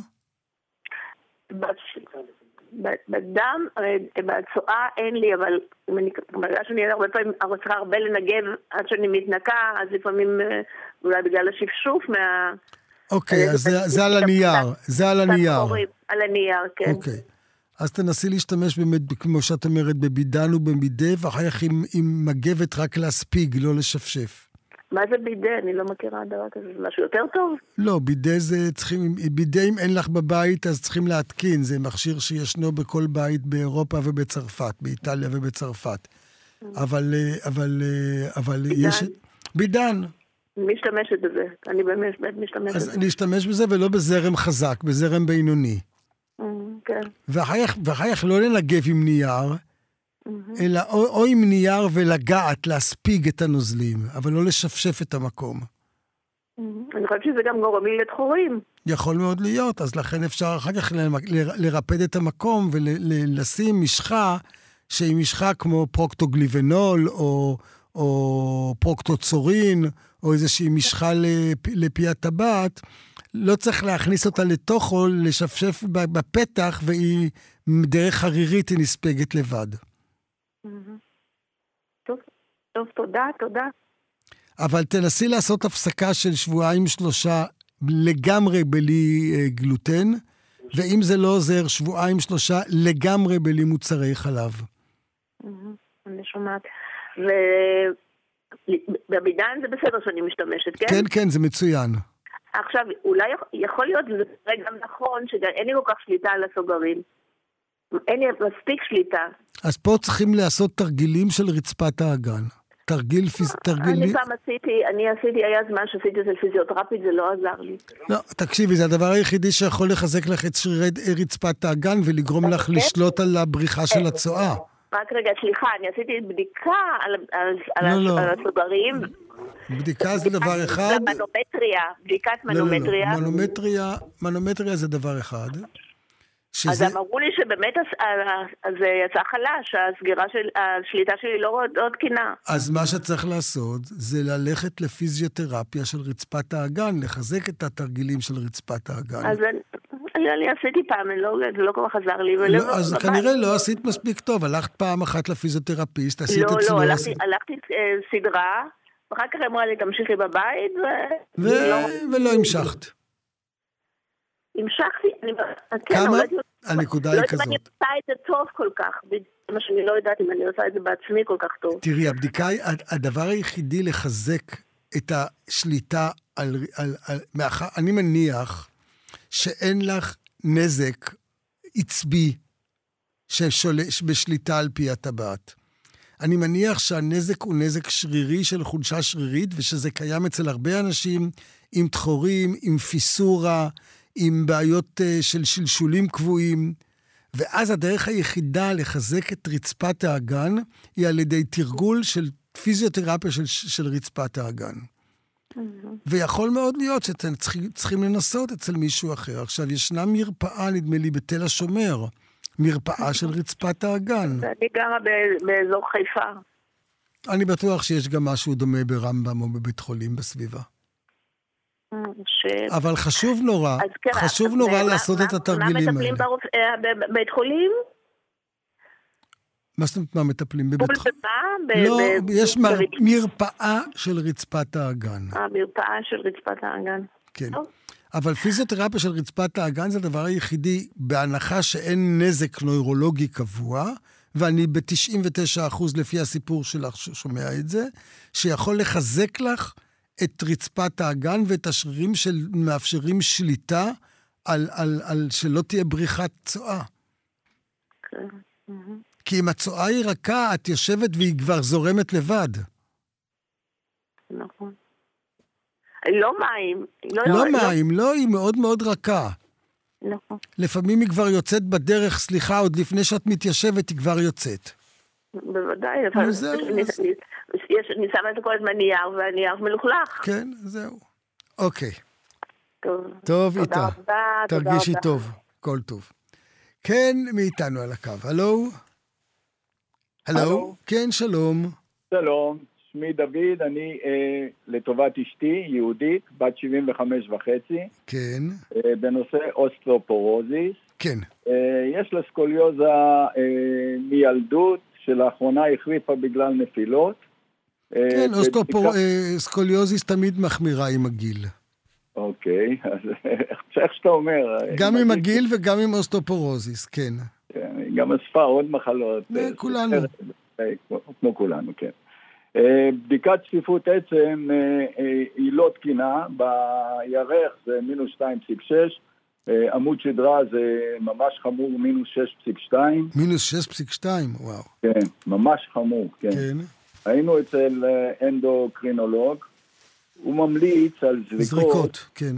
בדם, בצואה אין לי, אבל בגלל שאני הרבה פעמים צריכה הרבה לנגב עד שאני מתנקה, אז לפעמים אולי בגלל השפשוף מה... אוקיי, אז זה על הנייר, זה על הנייר. על הנייר, כן. אוקיי, אז תנסי להשתמש באמת, כמו שאת אומרת, בבידן ובמידה, ואחר כך עם מגבת רק להספיג, לא לשפשף. מה זה בידה? אני לא מכירה דבר כזה, זה משהו יותר טוב? לא, בידה זה צריכים, בידה אם אין לך בבית, אז צריכים להתקין, זה מכשיר שישנו בכל בית באירופה ובצרפת, באיטליה ובצרפת. אבל, אבל, אבל יש... בידן. משתמשת בזה, אני באמת משתמשת בזה. אז להשתמש בזה ולא בזרם חזק, בזרם בינוני. כן. ואחר כך לא לנגב עם נייר, אלא או, או עם נייר ולגעת, להספיג את הנוזלים, אבל לא לשפשף את המקום. אני חושבת שזה גם גורם לי לתחורים. יכול מאוד להיות, אז לכן אפשר אחר כך לרפד את המקום ולשים משחה, שהיא משחה כמו פרוקטוגליבנול, או, או פרוקטוצורין, או איזושהי משחה לפי הטבעת, לא צריך להכניס אותה לתוכו, לשפשף בפתח, והיא דרך חרירית היא נספגת לבד. טוב, טוב, תודה, תודה. אבל תנסי לעשות הפסקה של שבועיים שלושה לגמרי בלי גלוטן, ואם זה לא עוזר, שבועיים שלושה לגמרי בלי מוצרי חלב. אני שומעת. ובבידן זה בסדר שאני משתמשת, כן? כן, כן, זה מצוין. עכשיו, אולי יכול להיות, זה גם נכון, שאין לי כל כך שליטה על הסוגרים. אין לי מספיק שליטה. אז פה צריכים לעשות תרגילים של רצפת האגן. תרגיל פיז... תרגיל... אני פעם עשיתי, אני עשיתי, היה זמן שעשיתי את זה פיזיותרפית, זה לא עזר לי. לא, תקשיבי, זה הדבר היחידי שיכול לחזק לך את שרירי רצפת האגן ולגרום לך לשלוט על הבריחה של הצואה. רק רגע, סליחה, אני עשיתי בדיקה על הסוגרים. בדיקה זה דבר אחד. מנומטריה, בדיקת מנומטריה. מנומטריה, מנומטריה זה דבר אחד. אז אמרו לי שבאמת זה יצא חלש, השליטה שלי לא תקינה. אז מה שצריך לעשות זה ללכת לפיזיותרפיה של רצפת האגן, לחזק את התרגילים של רצפת האגן. אז אני עשיתי פעם, זה לא כל כך עזר לי. אז כנראה לא עשית מספיק טוב, הלכת פעם אחת לפיזיותרפיסט, עשית אצלו... לא, לא, הלכתי סדרה, ואחר כך אמרה לי, תמשיכי בבית, ולא המשכת. המשכתי, כמה? הנקודה היא כזאת. לא יודעת אם אני עושה את זה טוב כל כך, מה שאני לא יודעת אם אני עושה את זה בעצמי כל כך טוב. תראי, הבדיקה היא, הדבר היחידי לחזק את השליטה על, על, על, אני מניח שאין לך נזק עצבי בשליטה על פי הטבעת. אני מניח שהנזק הוא נזק שרירי של חולשה שרירית, ושזה קיים אצל הרבה אנשים עם תחורים, עם פיסורה, עם בעיות של שלשולים קבועים, ואז הדרך היחידה לחזק את רצפת האגן היא על ידי תרגול של פיזיותרפיה של, של רצפת האגן. Mm-hmm. ויכול מאוד להיות שאתם צריכים, צריכים לנסות אצל מישהו אחר. עכשיו, ישנה מרפאה, נדמה לי, בתל השומר, מרפאה של רצפת האגן. אני גרה באזור חיפה. אני בטוח שיש גם משהו דומה ברמב"ם או בבית חולים בסביבה. ש... אבל חשוב נורא, כן, חשוב נורא מה, לעשות מה, את התרגילים האלה. מה מטפלים ברופ... בבית חולים? מה זאת אומרת מה מטפלים בבית חולים? ב... לא, ב... יש ב... מר... מרפאה של רצפת האגן. אה, מרפאה של רצפת האגן. כן. טוב. אבל פיזיותרפיה של רצפת האגן זה הדבר היחידי, בהנחה שאין נזק נוירולוגי קבוע, ואני ב-תשעים ותשעה אחוז לפי הסיפור שלך שומע את זה, שיכול לחזק לך את רצפת האגן ואת השרירים שמאפשרים שליטה על, על, על שלא תהיה בריחת צואה. כן. כי אם הצואה היא רכה, את יושבת והיא כבר זורמת לבד. נכון. לא מים. לא, לא, לא מים, לא, היא מאוד מאוד רכה. נכון. לפעמים היא כבר יוצאת בדרך, סליחה, עוד לפני שאת מתיישבת, היא כבר יוצאת. בוודאי, אבל אני שמה את הכל מהנייר, והנייר מלוכלך. כן, זהו. אוקיי. טוב. טוב איתה. תרגישי טוב, כל טוב. כן, מאיתנו על הקו. הלו? הלו? כן, שלום. שלום, שמי דוד, אני אה, לטובת אשתי, יהודית, בת שבעים וחמש וחצי. כן. אה, בנושא אוסטאופורוזיס. כן. אה, יש לה סקוליוזה אה, מילדות, שלאחרונה החריפה בגלל נפילות. כן, אה, אוסטאופורוזיס תמיד מחמירה עם הגיל. אוקיי, אז איך שאתה אומר. גם עם הגיל וגם עם אוסטאופורוזיס, כן. כן, גם אספה עוד מחלות. כולנו. כמו כולנו, כן. בדיקת צפיפות עצם היא לא תקינה, בירח זה מינוס שתיים נקודה שש, עמוד שדרה זה ממש חמור, מינוס שש נקודה שתיים. מינוס שש נקודה שתיים, וואו. כן, ממש חמור, כן. כן. היינו אצל אנדוקרינולוג, הוא ממליץ על זריקות. זריקות, כן.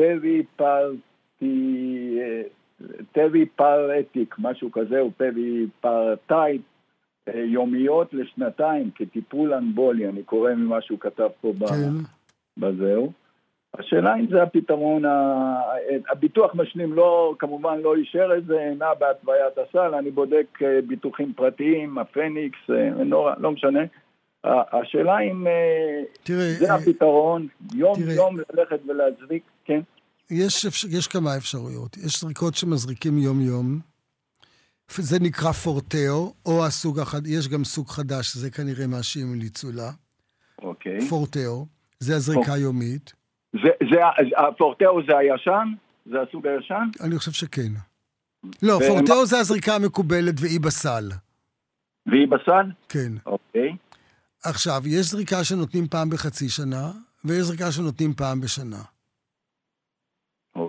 טביפרטיק, משהו כזה, או טביפרטייט, יומיות לשנתיים, כטיפול אנבולי, אני קורא ממה שהוא כתב פה כן. בזהו. השאלה אם זה הפתרון, הביטוח משלים לא, כמובן לא אישר את זה, אינה בהתוויית הסל, אני בודק ביטוחים פרטיים, הפניקס, נורא, לא משנה. השאלה אם תראה, זה הפתרון, יום תראה, יום ללכת ולהזריק, כן? יש, יש כמה אפשרויות. יש זריקות שמזריקים יום יום, זה נקרא פורטאו, או הסוג החד... יש גם סוג חדש, זה כנראה מה שהמליצו לה. אוקיי. פורטאו, זה הזריקה אוקיי. יומית. זה, זה, הפורטאו זה הישן? זה הסוג הישן? אני חושב שכן. לא, ו... פורטאו זה הזריקה המקובלת והיא בסל. והיא בסל? כן. אוקיי. עכשיו, יש זריקה שנותנים פעם בחצי שנה, ויש זריקה שנותנים פעם בשנה.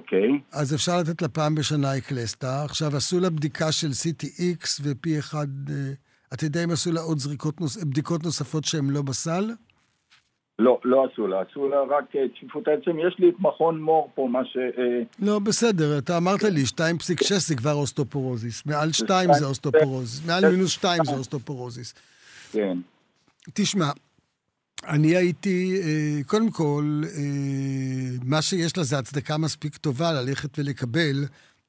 אוקיי. אז אפשר לתת לה פעם בשנה אקלסטה. עכשיו, עשו לה בדיקה של סי טי אקס ו-פי אחד, אתה יודע אם עשו לה עוד זריקות, בדיקות נוספות שהן לא בסל? לא, לא עשו לה, עשו לה רק צפיפות העצם. יש לי את מכון מור פה, מה ש... לא, בסדר, אתה אמרת לי, שתיים נקודה שש זה כבר אוסטופורוזיס, מעל שתיים זה אוסטופורוזיס, מעל מינוס שתיים זה אוסטופורוזיס. כן. תשמע, אני הייתי, קודם כל, מה שיש לה זה הצדקה מספיק טובה ללכת ולקבל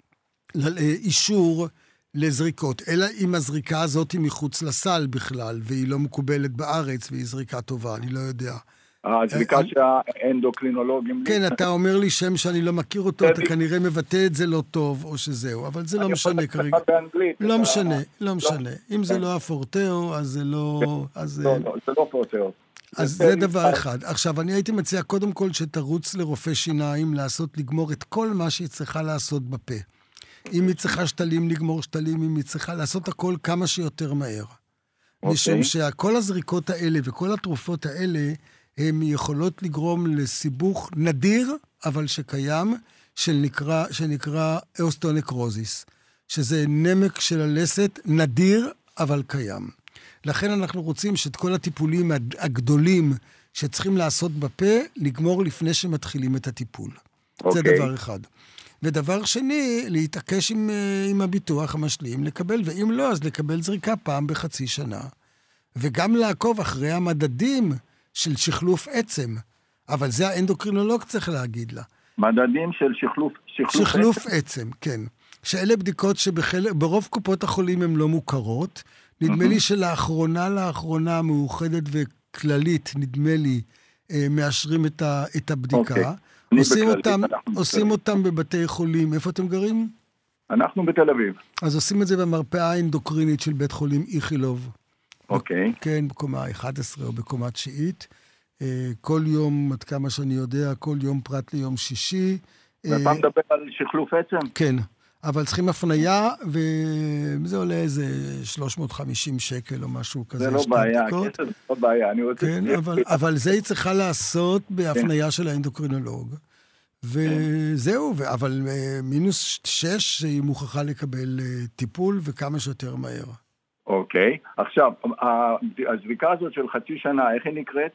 אישור לזריקות, אלא אם הזריקה הזאת היא מחוץ לסל בכלל, והיא לא מקובלת בארץ, והיא זריקה טובה, אני לא יודע. הזריקה שהאנדוקרינולוגים... כן, אתה אומר לי שם שאני לא מכיר אותו, אתה כנראה מבטא את זה לא טוב, או שזהו, אבל זה לא משנה כרגע. לא משנה, לא משנה. אם זה לא הפורטאו, אז זה לא... לא, לא, זה לא פורטאו. אז זה דבר אחד. עכשיו, אני הייתי מציע קודם כל שתרוץ לרופא שיניים, לעשות, לגמור את כל מה שהיא צריכה לעשות בפה. אם היא צריכה שתלים, לגמור שתלים, אם היא צריכה לעשות הכל כמה שיותר מהר. משום שכל הזריקות האלה וכל התרופות האלה, הן יכולות לגרום לסיבוך נדיר, אבל שקיים, של נקרא, שנקרא אוסטאונקרוזיס, שזה נמק של הלסת נדיר, אבל קיים. לכן אנחנו רוצים שאת כל הטיפולים הגדולים שצריכים לעשות בפה, לגמור לפני שמתחילים את הטיפול. Okay. זה דבר אחד. ודבר שני, להתעקש עם, עם הביטוח המשלים, לקבל, ואם לא, אז לקבל זריקה פעם בחצי שנה. וגם לעקוב אחרי המדדים של שחלוף עצם. אבל זה האנדוקרינולוג צריך להגיד לה. מדדים של שחלוף, שחלוף, שחלוף עצם? עצם, כן. שאלה בדיקות שברוב קופות החולים הן לא מוכרות. נדמה לי שלאחרונה, לאחרונה מאוחדת וכללית, נדמה לי, מאשרים את, ה, את הבדיקה. עושים אותם, עושים אותם בבתי חולים. איפה אתם גרים? אנחנו בתל אביב. אז עושים את זה במרפאה האנדוקרינית של בית חולים איכילוב. אוקיי. כן, בקומה אחת עשרה או בקומה תשיעית. כל יום, עד כמה שאני יודע, כל יום פרט ליום שישי. ואתה מדבר על שחלוף עצם? כן. אבל צריכים הפנייה, וזה עולה איזה שלוש מאות וחמישים שקל או משהו כזה. זה לא בעיה, כסף זה לא בעיה. כן, אבל זה היא צריכה לעשות בהפנייה של האנדוקרינולוג. וזהו, אבל מינוס שש היא מוכרחה לקבל טיפול וכמה שיותר מהר. אוקיי. עכשיו, הזריקה הזאת של חצי שנה, איך היא נקראת?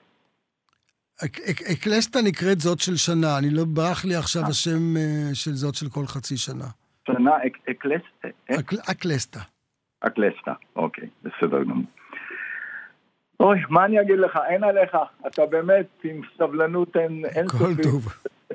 אקלסטה נקראת זאת של שנה. אני לא ברח לי עכשיו השם של זאת של כל חצי שנה. שנה, אקלסטה? אקלסטה. אקלסטה, אוקיי, בסדר גמור. אוי, מה אני אגיד לך? אין עליך, אתה באמת עם סבלנות, אין... כל טוב.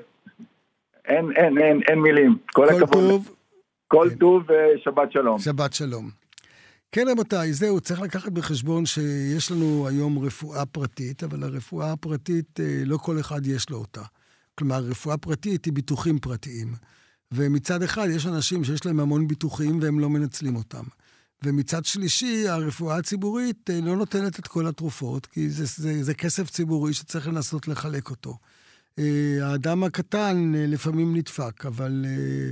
אין, אין, אין, אין מילים. כל טוב. כל טוב ושבת שלום. שבת שלום. כן, רבותיי, זהו, צריך לקחת בחשבון שיש לנו היום רפואה פרטית, אבל הרפואה הפרטית, לא כל אחד יש לו אותה. כלומר, רפואה פרטית היא ביטוחים פרטיים. ומצד אחד יש אנשים שיש להם המון ביטוחים והם לא מנצלים אותם. ומצד שלישי, הרפואה הציבורית לא נותנת את כל התרופות, כי זה, זה, זה כסף ציבורי שצריך לנסות לחלק אותו. האדם הקטן לפעמים נדפק, אבל,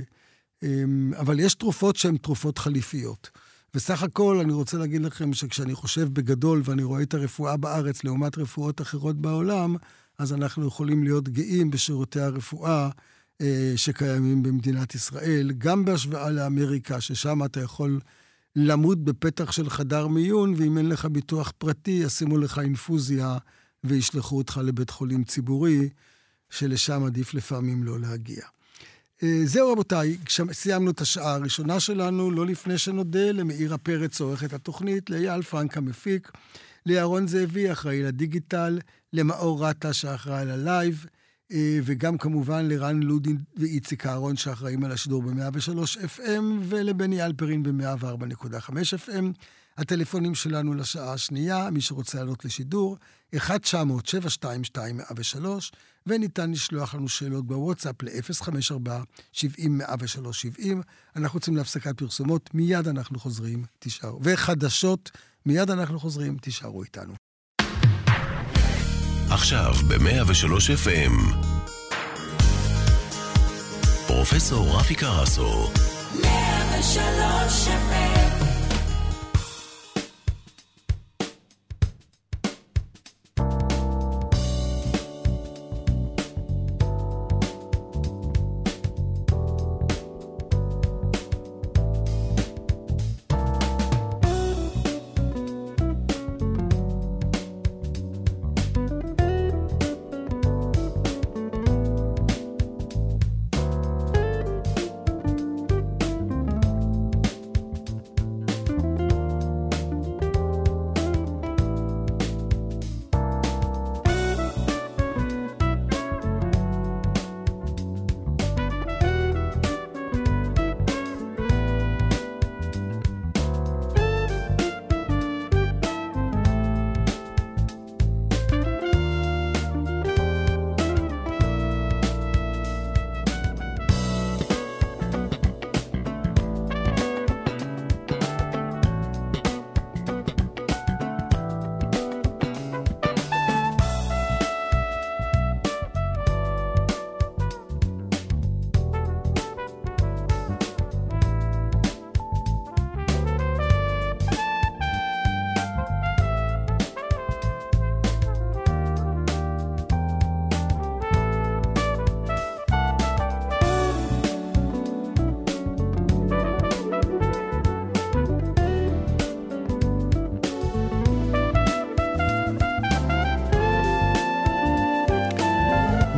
אבל יש תרופות שהן תרופות חליפיות. וסך הכל אני רוצה להגיד לכם שכשאני חושב בגדול ואני רואה את הרפואה בארץ לעומת רפואות אחרות בעולם, אז אנחנו יכולים להיות גאים בשירותי הרפואה שקיימים במדינת ישראל, גם בהשוואה לאמריקה, ששם אתה יכול למות בפתח של חדר מיון, ואם אין לך ביטוח פרטי, ישימו לך אינפוזיה וישלחו אותך לבית חולים ציבורי, שלשם עדיף לפעמים לא להגיע. זהו רבותיי, כשסיימנו את השעה הראשונה שלנו, לא לפני שנודה למאירה פרץ עורכת התוכנית, לאייל פרנק המפיק, לירון זאבי אחראי לדיגיטל, למאור רטה שאחראי ללייב, וגם כמובן לרן לודין ואיציק אהרון שאחראים על השידור ב-מאה ושלוש אף אם, ולבני אלפרין ב-מאה וארבע נקודה חמש אף אם. הטלפונים שלנו לשעה השנייה, מי שרוצה לעלות לשידור, אחת תשע אפס אפס שבע שתיים שתיים מאה ושלוש, וניתן לשלוח לנו שאלות בוואטסאפ ל-אפס חמש ארבע שבעים מאה ושלוש שבעים. אנחנו רוצים להפסקת פרסומות, מיד אנחנו חוזרים, תישארו. וחדשות, מיד אנחנו חוזרים, תישארו איתנו. עכשיו ב-מאה ושלוש אף אם פרופסור רפי קרסו. מאה ושלוש אף אם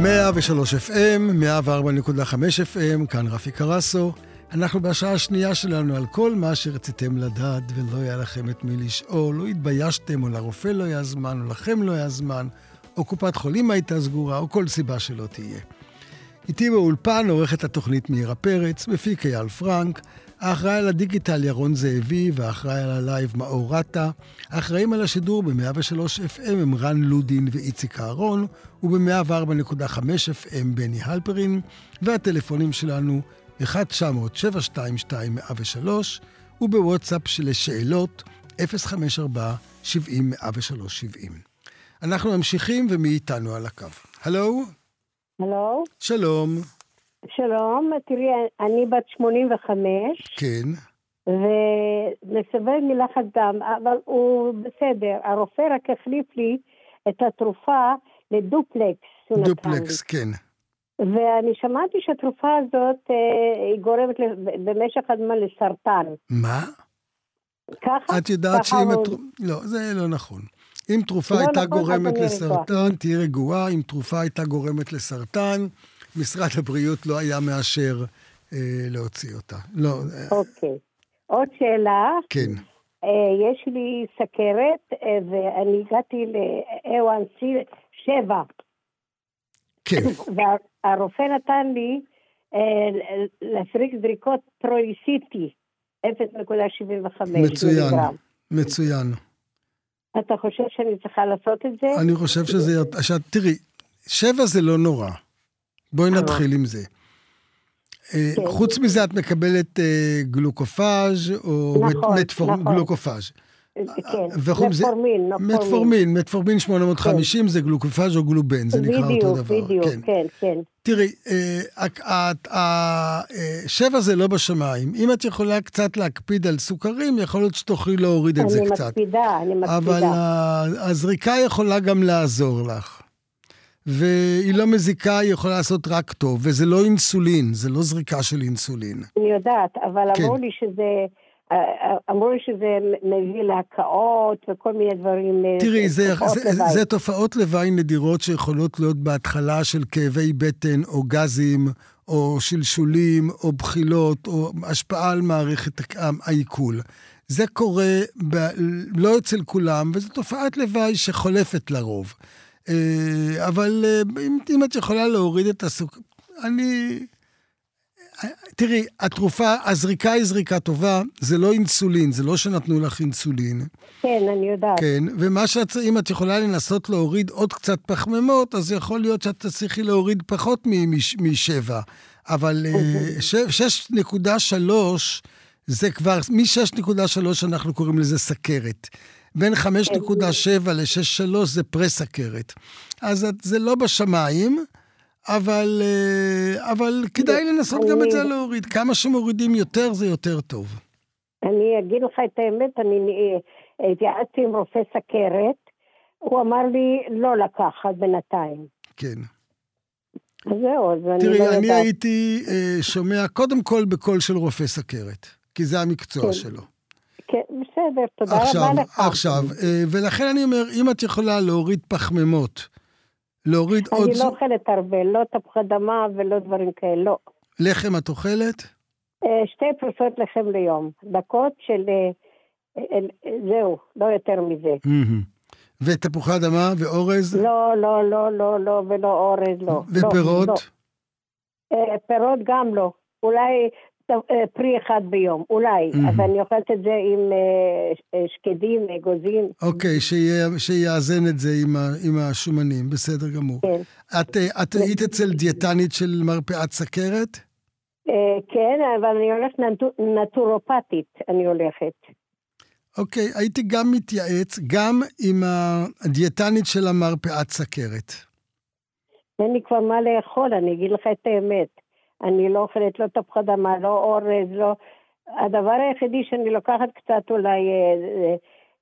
מאה ושלוש אף אם, מאה וארבע נקודה חמש אף אם, כאן רפי קרסו. אנחנו בשעה השנייה שלנו על כל מה שרציתם לדעת ולא היה לכם את מי לשאול, או התביישתם, או לרופא לא היה זמן, או לכם לא היה זמן, או קופת חולים הייתה סגורה, או כל סיבה שלא תהיה. איתי באולפן עורכת התוכנית מאירה פרץ, מפיק אייל פרנק, האחראי על הדיגיטל ירון זאבי, והאחראי על הלייב מאור רטה, האחראים על השידור ב-מאה ושלוש אף אם הם רן לודין ואיציק אהרון, וב-מאה וארבע נקודה חמש אף אם בני הלפרין, והטלפונים שלנו אחת תשע אפס אפס שבע שתיים שתיים מאה ושלוש, ובוואטסאפ של שאלות אפס חמש ארבע שבעים מאה ושלוש שבעים. אנחנו ממשיכים ומאיתנו על הקו. הלו? הלו? שלום. שלום, תראי, אני בת שמונים וחמש. כן. ונסבל מלחץ דם, אבל הוא בסדר. הרופא רק החליף לי את התרופה לדופלקס. דופלקס, כן. ואני שמעתי שהתרופה הזאת אה, היא גורמת במשך הזמן לסרטן. מה? ככה? את יודעת שאם... הוא... התר... לא, זה לא נכון. אם תרופה לא הייתה נכון, גורמת לסרטן, תהיה רגועה. אם תרופה הייתה גורמת לסרטן, משרד הבריאות לא היה מאשר אה, להוציא אותה. לא. אוקיי. עוד שאלה. כן. אה, יש לי סכרת, אה, ואני הגעתי ל-איי וואן סי שבע. כן. והרופא נתן לי אה, להפריק זריקות פרויסיטי, אפס נקודה שבעים וחמש. מצוין, מצוין. אתה חושב שאני צריכה לעשות את זה? אני חושב שזה... עכשיו, תראי, שבע זה לא נורא. בואי נתחיל עם זה. כן. חוץ מזה את מקבלת גלוקופאז' או גלוקופאז'. כן, מטפורמין. מטפורמין, מטפורמין שמונה מאות וחמישים זה גלוקופאז' או גלובן, זה נקרא אותו דבר. בדיוק, בדיוק, כן, כן. תראי, השבע זה לא בשמיים. אם את יכולה קצת להקפיד על סוכרים, יכול להיות שתוכלי להוריד את זה קצת. אני מקפידה, אני מקפידה. אבל הזריקה יכולה גם לעזור לך. והיא לא מזיקה, היא יכולה לעשות רק טוב, וזה לא אינסולין, זה לא זריקה של אינסולין. אני יודעת, אבל כן. אמרו לי שזה, אמרו לי שזה מביא להקאות וכל מיני דברים. תראי, זה, זה, זה, זה תופעות לוואי נדירות שיכולות להיות בהתחלה של כאבי בטן או גזים, או שלשולים, או בחילות, או השפעה על מערכת העיכול. זה קורה ב, לא אצל כולם, וזו תופעת לוואי שחולפת לרוב. אבל אם, אם את יכולה להוריד את הסוכר, אני... תראי, התרופה, הזריקה היא זריקה טובה, זה לא אינסולין, זה לא שנתנו לך אינסולין. כן, אני יודעת. כן, ומה שאת, אם את יכולה לנסות להוריד עוד קצת פחמימות, אז יכול להיות שאת צריכי להוריד פחות משבע. אבל שש נקודה שלוש זה כבר, מ-שש נקודה שלוש אנחנו קוראים לזה סכרת. בין חמש נקודה שבע ל-שש נקודה שלוש זה פרסכרת. אז זה לא בשמיים, אבל, אבל כדאי לנסות גם את זה להוריד. כמה שמורידים יותר זה יותר טוב. אני אגיד לך את האמת, אני התייעצתי עם רופא סכרת, הוא אמר לי לא לקחת בינתיים. כן. אז זהו, אז אני תראי, לא אני יודעת. הייתי שומע קודם כל בקול של רופא סכרת, כי זה המקצוע כן. שלו. כן, בסדר, תודה עכשיו, רבה לך. עכשיו, ולכן אני אומר, אם את יכולה להוריד פחמימות, להוריד אני עוד... אני לא אוכלת הרבה, לא תפוחי אדמה ולא דברים כאלה, לא. לחם את אוכלת? שתי פרוסות לחם ליום, דקות של... זהו, לא יותר מזה. ותפוחי אדמה ואורז? לא, לא, לא, לא, לא, ולא אורז, לא. ופירות? לא, לא. פירות גם לא. אולי... פרי אחד ביום, אולי, אז אני אוכלת את זה עם שקדים, אגוזים. אוקיי, שיאזן את זה עם השומנים, בסדר גמור. את היית אצל דיאטנית של מרפאת סכרת? כן, אבל אני הולכת נטורופטית, אני הולכת. אוקיי, הייתי גם מתייעץ, גם עם הדיאטנית של המרפאת סכרת. אין לי כבר מה לאכול, אני אגיד לך את האמת. אני לא אוכלת, לא תפוחי אדמה, לא אורז, לא... הדבר היחידי שאני לוקחת קצת אולי, זה,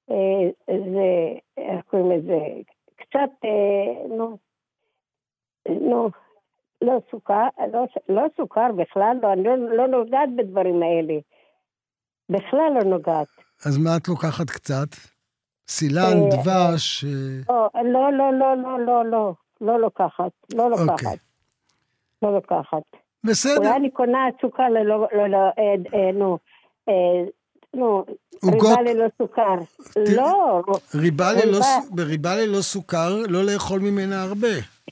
זה, איך קוראים לזה, קצת, נו, נו, לא סוכר, לא, לא סוכר בכלל, לא, אני לא, לא נוגעת בדברים האלה. בכלל לא נוגעת. אז מה את לוקחת קצת? סילן, דבש? לא, לא, לא, לא, לא, לא, לא לוקחת, לא לוקחת. אוקיי. לא לוקחת. בסדר. אולי אני קונה סוכר ללא, לא, לא, אה, אה, נו, אה, נו, עוגות- ריבה ללא סוכר. תראה, לא, ריבה ללא, ריבה. ס- בריבה ללא סוכר, לא לאכול ממנה הרבה.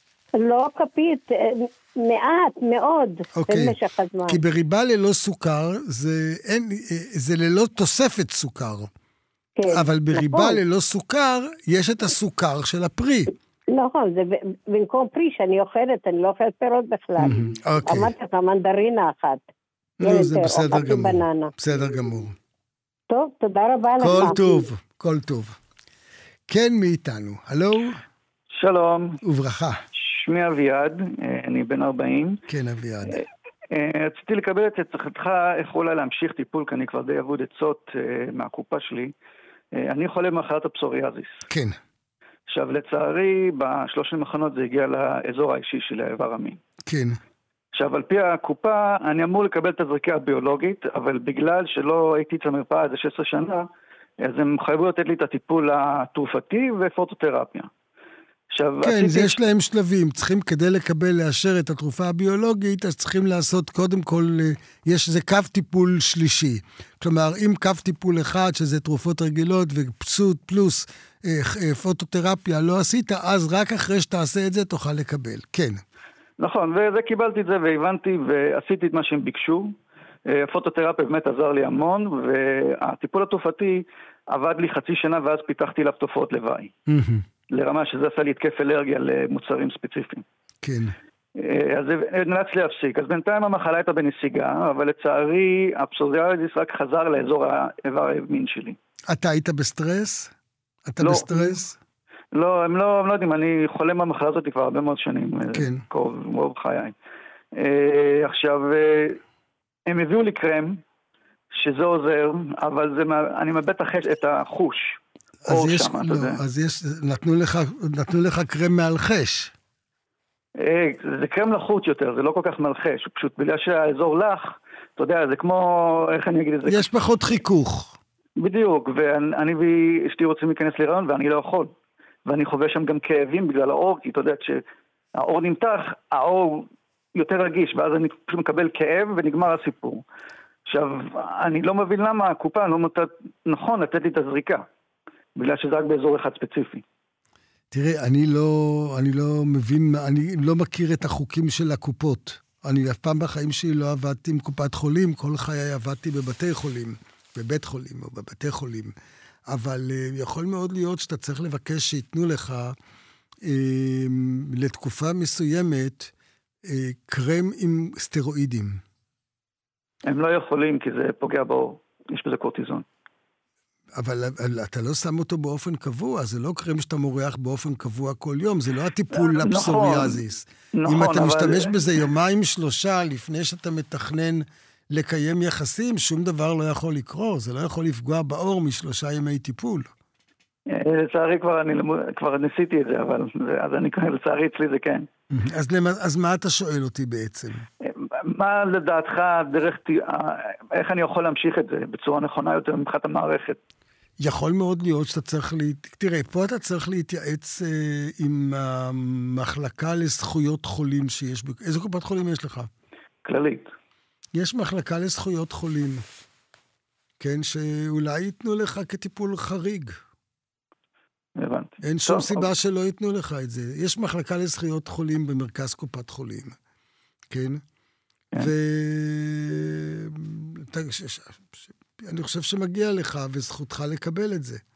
לא כפית, אה, מעט, מאוד, אוקיי. במשך הזמן. כי בריבה ללא סוכר, זה, אין, זה ללא תוספת סוכר. כן, אבל בריבה נכון. ללא סוכר, יש את הסוכר של הפרי. נכון, זה ב- במקום פרי שאני אוכלת, אני לא אוכלת פירות בכלל. אוקיי. אמרתי לך, מנדרינה אחת. לא נו, זה יותר, בסדר אכלתי גמור. בננה. בסדר גמור. טוב, תודה רבה לך. כל טוב, כל טוב. כן, מאיתנו. הלו, שלום, וברכה. שמי אביעד, אני בן ארבעים. כן, אביעד. רציתי לקבל את עצתך איך אולי להמשיך טיפול, כי אני כבר די אבוד עצות מהקופה שלי. אני חולה במחלת הפסוריאזיס. כן. עכשיו, לצערי, בשלושים האחרונות זה הגיע לאזור האישי של האיבר המין. כן. עכשיו, על פי הקופה, אני אמור לקבל את הזריקה הביולוגית, אבל בגלל שלא הייתי אצל המרפאה איזה שש עשרה שנה, אז הם חייבו לתת לי את הטיפול התרופתי ופוטותרפיה. עכשיו, כן, עשיתי... זה יש להם שלבים. צריכים כדי לקבל, לאשר את התרופה הביולוגית, אז צריכים לעשות קודם כל, יש איזה קו טיפול שלישי. כלומר, אם קו טיפול אחד, שזה תרופות רגילות ופסות פלוס פוטותרפיה, לא עשית, אז רק אחרי שתעשה את זה תוכל לקבל. כן. נכון, וזה קיבלתי את זה והבנתי ועשיתי את מה שהם ביקשו. הפוטותרפיה באמת עזר לי המון, והטיפול התרופתי עבד לי חצי שנה ואז פיתחתי לה תופעות לוואי. לרמה שזה עשה לי התקף אלרגיה למוצרים ספציפיים. כן. אז נאלץ להפסיק. אז בינתיים המחלה הייתה בנסיגה, אבל לצערי הפסוריאזיס רק חזר לאזור האיבר המין שלי. אתה היית בסטרס? אתה לא. בסטרס? לא, הם לא, הם לא יודעים, אני חולה מהמחלה הזאת כבר הרבה מאוד שנים. כן. קרוב, רוב חיי. אה, עכשיו, אה, הם הביאו לי קרם, שזה עוזר, אבל זה, אני מאבד את החוש. אז יש, שמה, לא, אז יש, נתנו לך, נתנו לך קרם מאלחש. אה, זה קרם לחוץ יותר, זה לא כל כך מלחש, פשוט בגלל שהאזור לח, אתה יודע, זה כמו, איך אני אגיד את זה? יש פחות חיכוך. בדיוק, ואני ואשתי רוצים להיכנס להיריון ואני לא יכול. ואני חווה שם גם כאבים בגלל האור, כי אתה יודע, כשהאור נמתח, האור יותר רגיש, ואז אני פשוט מקבל כאב ונגמר הסיפור. עכשיו, אני לא מבין למה הקופה לא מותת נכון לתת לי את הזריקה, בגלל שזה רק באזור אחד ספציפי. תראה, אני לא, אני לא מבין, אני לא מכיר את החוקים של הקופות. אני אף פעם בחיים שלי לא עבדתי עם קופת חולים, כל חיי עבדתי בבתי חולים, בבית חולים או בבתי חולים. אבל uh, יכול מאוד להיות שאתה צריך לבקש שיתנו לך uh, לתקופה מסוימת uh, קרם עם סטרואידים. הם לא יכולים כי זה פוגע בעור, יש בזה קורטיזון. אבל, אבל אתה לא שם אותו באופן קבוע, זה לא קרם שאתה מורח באופן קבוע כל יום, זה לא הטיפול נכון, לפסוריאזיס. נכון, אם אתה אבל... משתמש בזה יומיים שלושה לפני שאתה מתכנן לקיים יחסים, שום דבר לא יכול לקרוא, זה לא יכול לפגוע באור משלושה ימי טיפול. לצערי כבר, אני, כבר ניסיתי את זה, אבל אז אני, לצערי אצלי זה כן. אז, אז מה אתה שואל אותי בעצם? מה לדעתך דרך, איך אני יכול להמשיך את זה בצורה נכונה יותר מבחינת המערכת? יכול מאוד להיות שאתה צריך, לה... תראה, פה אתה צריך להתייעץ אה, עם המחלקה לזכויות חולים שיש, איזה קופת חולים יש לך? כללית. יש מחלקה לזכויות חולים, כן, שאולי ייתנו לך כטיפול חריג. הבנתי. אין שום סיבה שלא ייתנו לך את זה. יש מחלקה לזכויות חולים במרכז קופת חולים, כן? ו... אני חושב שמגיע לך וזכותך לקבל את זה.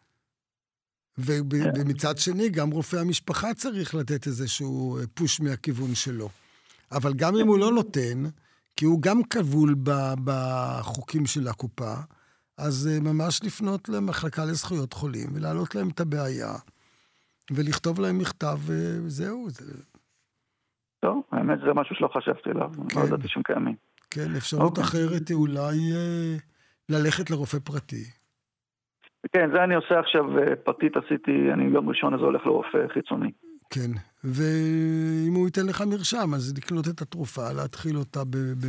ומצד שני, גם רופא המשפחה צריך לתת איזשהו פוש מהכיוון שלו. אבל גם אם הוא לא נותן, כי הוא גם כבול בחוקים של הקופה, אז ממש לפנות למחלקה לזכויות חולים, ולהעלות להם את הבעיה, ולכתוב להם מכתב, וזהו. טוב, האמת זה משהו שלא חשבתי עליו, לא ידעתי שהם קיימים. כן, אפשרות אחרת היא אולי ללכת לרופא פרטי. כן, זה אני עושה עכשיו, פרטית עשיתי, אני יום ראשון הזה הולך לרופא חיצוני. כן, ואם הוא ייתן לך מרשם, אז לקנות את התרופה, להתחיל אותה ב... ב...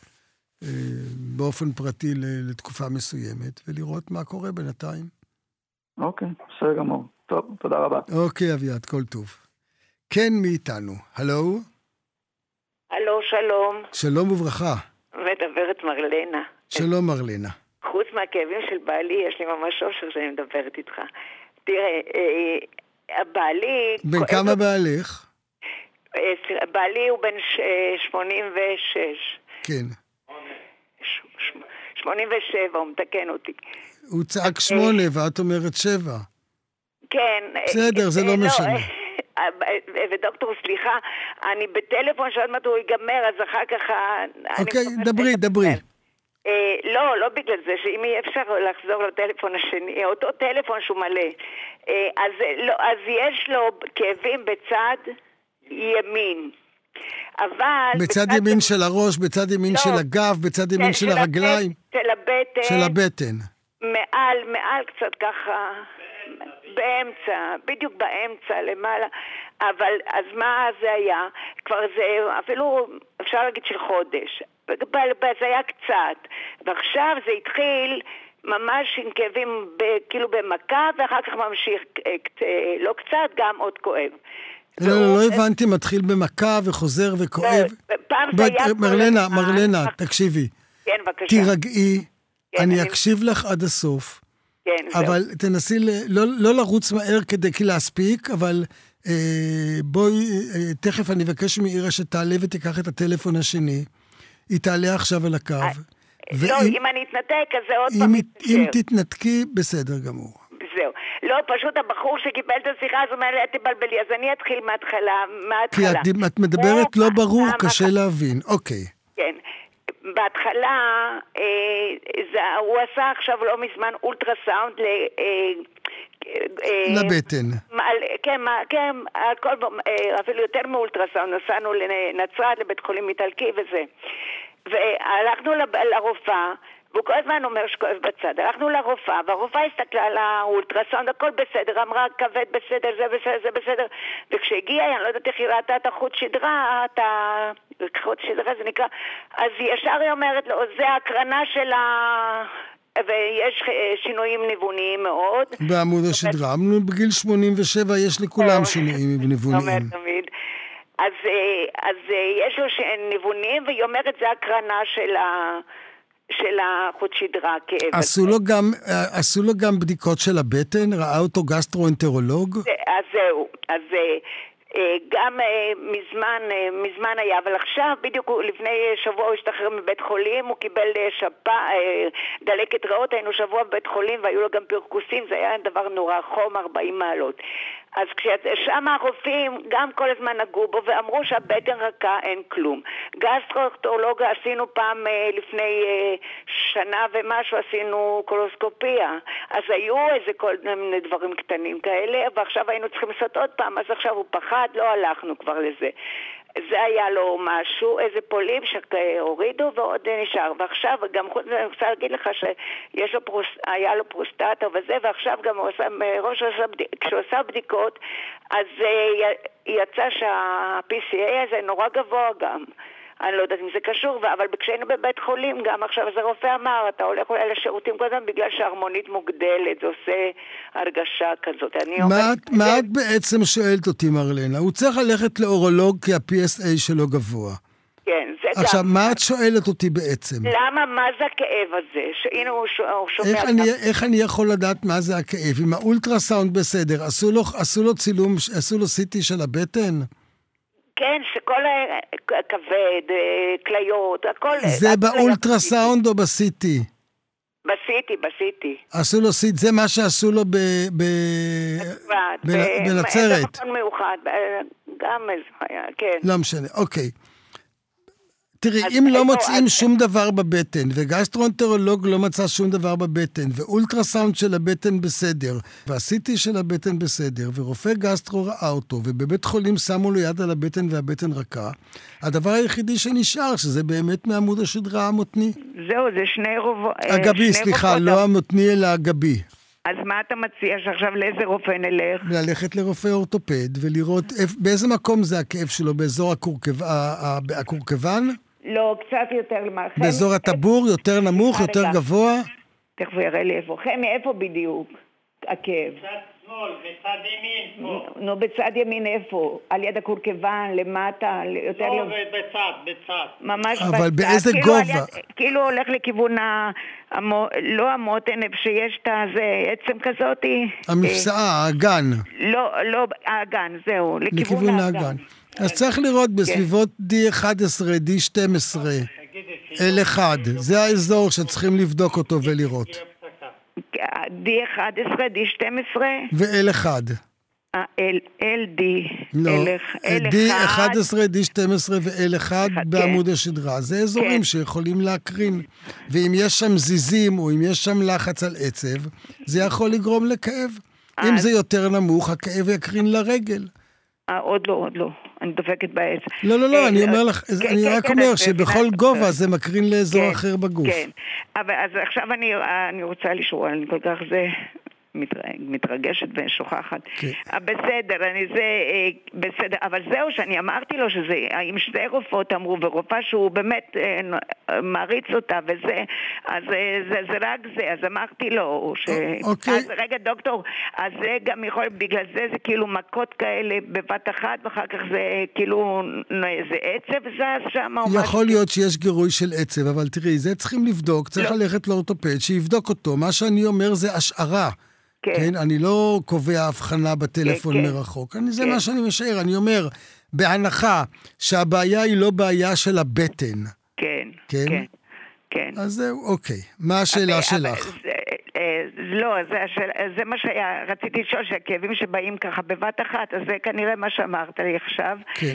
באופן פרטי לתקופה מסוימת, ולראות מה קורה בינתיים. אוקיי, בסדר גמור. טוב, תודה רבה. אוקיי, אביעד, כל טוב. כן, מי איתנו? הלו? הלו, שלום. שלום וברכה. מדברת מרלנה. שלום מרלנה. חוץ מהכאבים של בעלי, יש לי ממש אושר שאני מדברת איתך. תראה, אה, בעלי... בן כמה בעליך? אה, בעלי הוא בן שמונים ושש. כן. שמונים ושבע, הוא מתקן אותי. הוא צעק שמונה ואת אומרת שבע. כן. בסדר, זה לא משנה. ודוקטור, סליחה, אני בטלפון שעוד מעט הוא ייגמר, אז אחר כך... אוקיי, דברי, דברי. לא, לא בגלל זה, שאם יהיה אפשר לחזור לטלפון השני, אותו טלפון שהוא מלא. אז יש לו כאבים בצד ימין. אבל... בצד ימין של הראש, בצד ימין של הגב, בצד ימין של הרגליים. של הבטן. של הבטן. מעל, מעל קצת ככה... באמצע, בדיוק באמצע, למעלה, אבל אז מה זה היה? כבר זה אפילו אפשר להגיד של חודש, זה היה קצת, ועכשיו זה התחיל ממש עם כאבים כאילו במכה, ואחר כך ממשיך לא קצת, גם עוד כואב. לא, לא הבנתי, מתחיל במכה וחוזר וכואב. מרלנה, מרלנה, תקשיבי. כן, בבקשה. תירגעי, אני אקשיב לך עד הסוף. אבל תנסי לא, לא לרוץ מהר כדי להספיק, אבל אה, בואי, אה, תכף אני אבקש מאירה שתעלה ותיקח את הטלפון השני. היא תעלה עכשיו על הקו. לא, אם אני אתנתק, אז זה עוד פעם מתקשר. אם תתנתקי, בסדר גמור. זהו. לא, פשוט הבחור שקיבל את השיחה, אז הוא אומר לי, את תבלבלי, אז אני אתחיל מההתחלה. כי את, את מדברת לא ברור, קשה להבין. אוקיי. כן. בהתחלה, אה, זה, הוא עשה עכשיו לא מזמן אולטרסאונד ל... אה, אה, לבטן. על, כן, כן, הכל, אה, אפילו יותר מאולטרסאונד, נסענו לנצרת, לבית חולים איטלקי וזה. והלכנו לרופאה, והוא כל הזמן אומר שכואב בצד. הלכנו לרופאה, והרופאה הסתכלה על האולטרסאונד, הכל בסדר, אמרה כבד בסדר, זה בסדר, זה בסדר. וכשהגיעה, אני לא יודעת איך היא ראתה את החוט שדרה, את החוט שדרה זה נקרא, אז ישר היא אומרת לו, זה ההקרנה של ה... ויש שינויים ניווניים מאוד. בעמוד השדרה, בגיל שמונים ושבע יש לכולם שינויים ניווניים. אז, אז יש לו ניוונים, והיא אומרת, זה ההקרנה של ה... של החוט שדרה, כאב. עשו לו גם, עשו לו גם בדיקות של הבטן? ראה אותו גסטרואנטרולוג? אז זהו, אז גם מזמן, מזמן היה, אבל עכשיו, בדיוק לפני שבוע הוא השתחרר מבית חולים, הוא קיבל שפה, דלקת רעות, היינו שבוע בבית חולים, והיו לו גם פרקוסים, זה היה דבר נורא, חום ארבעים מעלות. אז כששם הרופאים גם כל הזמן נגעו בו ואמרו שהבטן רכה, אין כלום. גסטרואנטרולוג עשינו פעם לפני שנה ומשהו, עשינו קולוסקופיה. אז היו איזה כל מיני דברים קטנים כאלה, ועכשיו היינו צריכים לעשות עוד פעם, אז עכשיו הוא פחד, לא הלכנו כבר לזה. זה היה לו משהו, איזה פולים שהורידו ועוד נשאר. ועכשיו, גם חוץ אני רוצה להגיד לך שיש לו פרוס, היה לו פרוסטטה וזה, ועכשיו גם הוא עושה, ראש עושה, כשהוא עושה בדיקות, אז יצא שה-פי סי איי הזה נורא גבוה גם. אני לא יודעת אם זה קשור, אבל כשהיינו בבית חולים גם עכשיו, אז הרופא אמר, אתה הולך אולי לשירותים קודם בגלל שההרמונית מוגדלת, זה עושה הרגשה כזאת. מה את בעצם שואלת אותי, מרלנה? הוא צריך ללכת לאורולוג כי ה-פי אס איי שלו גבוה. כן, זה גם. עכשיו, מה את שואלת אותי בעצם? למה, מה זה הכאב הזה? שהנה הוא שומע... איך אני יכול לדעת מה זה הכאב? אם האולטרסאונד בסדר, עשו לו צילום, עשו לו סיטי של הבטן? כן, שכל הכבד, כליות, הכל... זה באולטרסאונד או בסיטי? בסיטי, בסיטי. עשו לו סיטי, זה מה שעשו לו בנצרת. באיזה מכון מיוחד, גם איזה, כן. לא משנה, אוקיי. תראי, אם לא מוצאים שום דבר בבטן, וגסטרואנטרולוג לא מצא שום דבר בבטן, ואולטרסאונד של הבטן בסדר, והסיטי של הבטן בסדר, ורופא גסטרו ראה אותו, ובבית חולים שמו לו יד על הבטן והבטן רכה, הדבר היחידי שנשאר, שזה באמת מעמוד השדרה המותני. זהו, זה שני רובו... הגבי, סליחה, לא המותני אלא הגבי. אז מה אתה מציע שעכשיו לאיזה רופא נלך? ללכת לרופא אורתופד ולראות באיזה מקום זה הכאב שלו, באזור הקורקבן? לא, קצת יותר למעלה. באזור הטבור, יותר נמוך, יותר גבוה? תכף הוא יראה לי איפה. חמי, איפה בדיוק הכאב? בצד ימין פה. נו, בצד ימין איפה? על יד הקורקבן, למטה, יותר... לא, בצד, בצד. ממש בצד. אבל באיזה גובה? כאילו הולך לכיוון, לא המותן, איפה שיש את עצם כזאת. המפסעה, האגן. לא, לא, האגן, זהו, לכיוון האגן. אז צריך לראות בסביבות די אחת עשרה, די שתים עשרה, אל אחד. זה האזור שצריכים לבדוק אותו ולראות. די אחת עשרה, די שתים עשרה. ואל אחד. אל די. לא, די אחת עשרה, די שתים עשרה ואל אחד בעמוד השדרה. זה אזורים שיכולים להקרין. ואם יש שם זיזים או אם יש שם לחץ על עצב, זה יכול לגרום לכאב. אם זה יותר נמוך, הכאב יקרין לרגל. עוד לא, עוד לא. אני דופקת בעץ. לא, לא, לא, אני אומר לך, אני רק אומר שבכל גובה זה מקרין לאזור אחר בגוף. כן, אבל אז עכשיו אני רוצה לשאול, אני כל כך זה... מתרגשת ושוכחת. בסדר, אני זה, בסדר, אבל זהו שאני אמרתי לו שזה, אם שתי רופאות אמרו, ורופאה שהוא באמת מעריץ אותה וזה, אז זה רק זה, אז אמרתי לו, אז רגע דוקטור, אז זה גם יכול, בגלל זה זה כאילו מכות כאלה בבת אחת, ואחר כך זה כאילו איזה עצב זז שם. יכול להיות שיש גירוי של עצב, אבל תראי, זה צריכים לבדוק, צריך ללכת לאורתופד, שיבדוק אותו. מה שאני אומר זה השערה. כן, אני לא קובע הבחנה בטלפון מרחוק. זה מה שאני משער. אני אומר, בהנחה שהבעיה היא לא בעיה של הבטן. כן, כן. כן. אז זהו, אוקיי. מה השאלה שלך? לא, זה מה שהיה, רציתי לשאול שהכאבים שבאים ככה בבת אחת, אז זה כנראה מה שאמרת לי עכשיו. כן.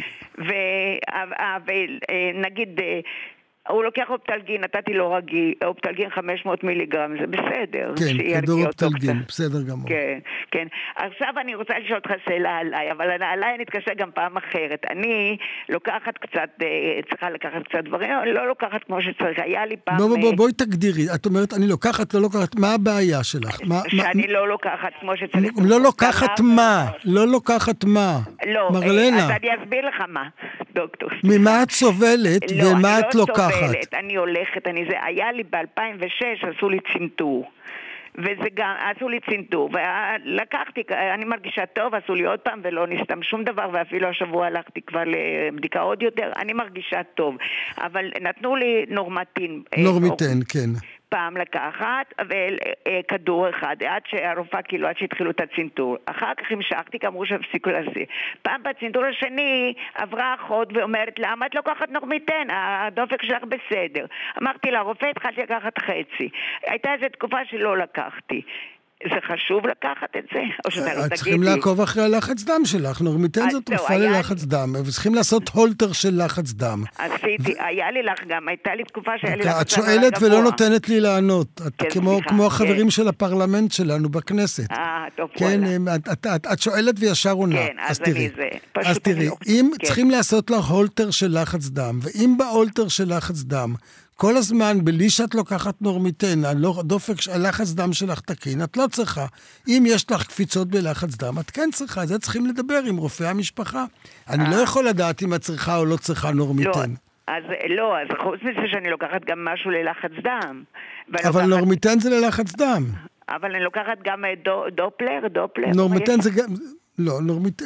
ונגיד... הוא לוקח אופטלגין, נתתי לו רגיל, אופטלגין חמש מאות מיליגרם, זה בסדר. כן, כדור אופטלגין, בסדר גמור. כן, כן. עכשיו אני רוצה לשאול אותך שאלה עליי, אבל עליי נתקשר גם פעם אחרת. אני לוקחת קצת, צריכה לקחת קצת דברים, לא לוקחת כמו שצריך. היה לי פעם... בוא, בוא, בואי תגדירי. את אומרת, אני לוקחת, לא לוקחת, מה הבעיה שלך? שאני לא לוקחת כמו שצריך. לא לוקחת מה? לא לוקחת מה? לא, מרלנה. אז אני אסביר לך מה, דוקטור. ממה את סובלת ומה את לוקחת? אני הולכת, אני זה, היה לי ב-אלפיים ושש, עשו לי צינטור. וזה גם, עשו לי צינטור, ולקחתי, אני מרגישה טוב, עשו לי עוד פעם, ולא נסתם שום דבר, ואפילו השבוע הלכתי כבר לבדיקה עוד יותר, אני מרגישה טוב. אבל נתנו לי נורמטין. נורמיטן, כן. פעם לקחת, וכדור אחד, עד שהרופאה כאילו, עד שהתחילו את הצינטור. אחר כך המשכתי, אמרו שהפסיקו לזה. פעם בצינטור השני, עברה אחות ואומרת, למה את לוקחת נורמיטן? הדופק שלך בסדר. אמרתי לה, רופא התחלתי לקחת חצי. הייתה איזו תקופה שלא לקחתי. זה חשוב לקחת את זה? או שאתה לא תגיד לי? צריכים לעקוב אחרי הלחץ דם שלך. נורמיטן זו תרופה ללחץ דם. וצריכים לעשות הולטר של לחץ דם. עשיתי, היה לי לך גם, הייתה לי תקופה שהיה לי לחץ דם. את שואלת ולא נותנת לי לענות. כמו החברים של הפרלמנט שלנו בכנסת. אה, טוב. כן, את שואלת וישר עונה. כן, אז אני זה. אז תראי, אם צריכים לעשות לך הולטר של לחץ דם, ואם בהולטר של לחץ דם, כל הזמן, בלי שאת לוקחת נורמיטן, הדופק, הלחץ דם שלך תקין, את לא צריכה. אם יש לך קפיצות בלחץ דם, את כן צריכה. זה צריכים לדבר עם רופאי המשפחה. אני לא יכול לדעת אם את צריכה או לא צריכה נורמיטן. אז לא, אז חוץ מזה שאני לוקחת גם משהו ללחץ דם. אבל נורמיטן זה ללחץ דם. אבל אני לוקחת גם דופלר, דופלר. נורמיטן זה גם, לא, נורמיטן,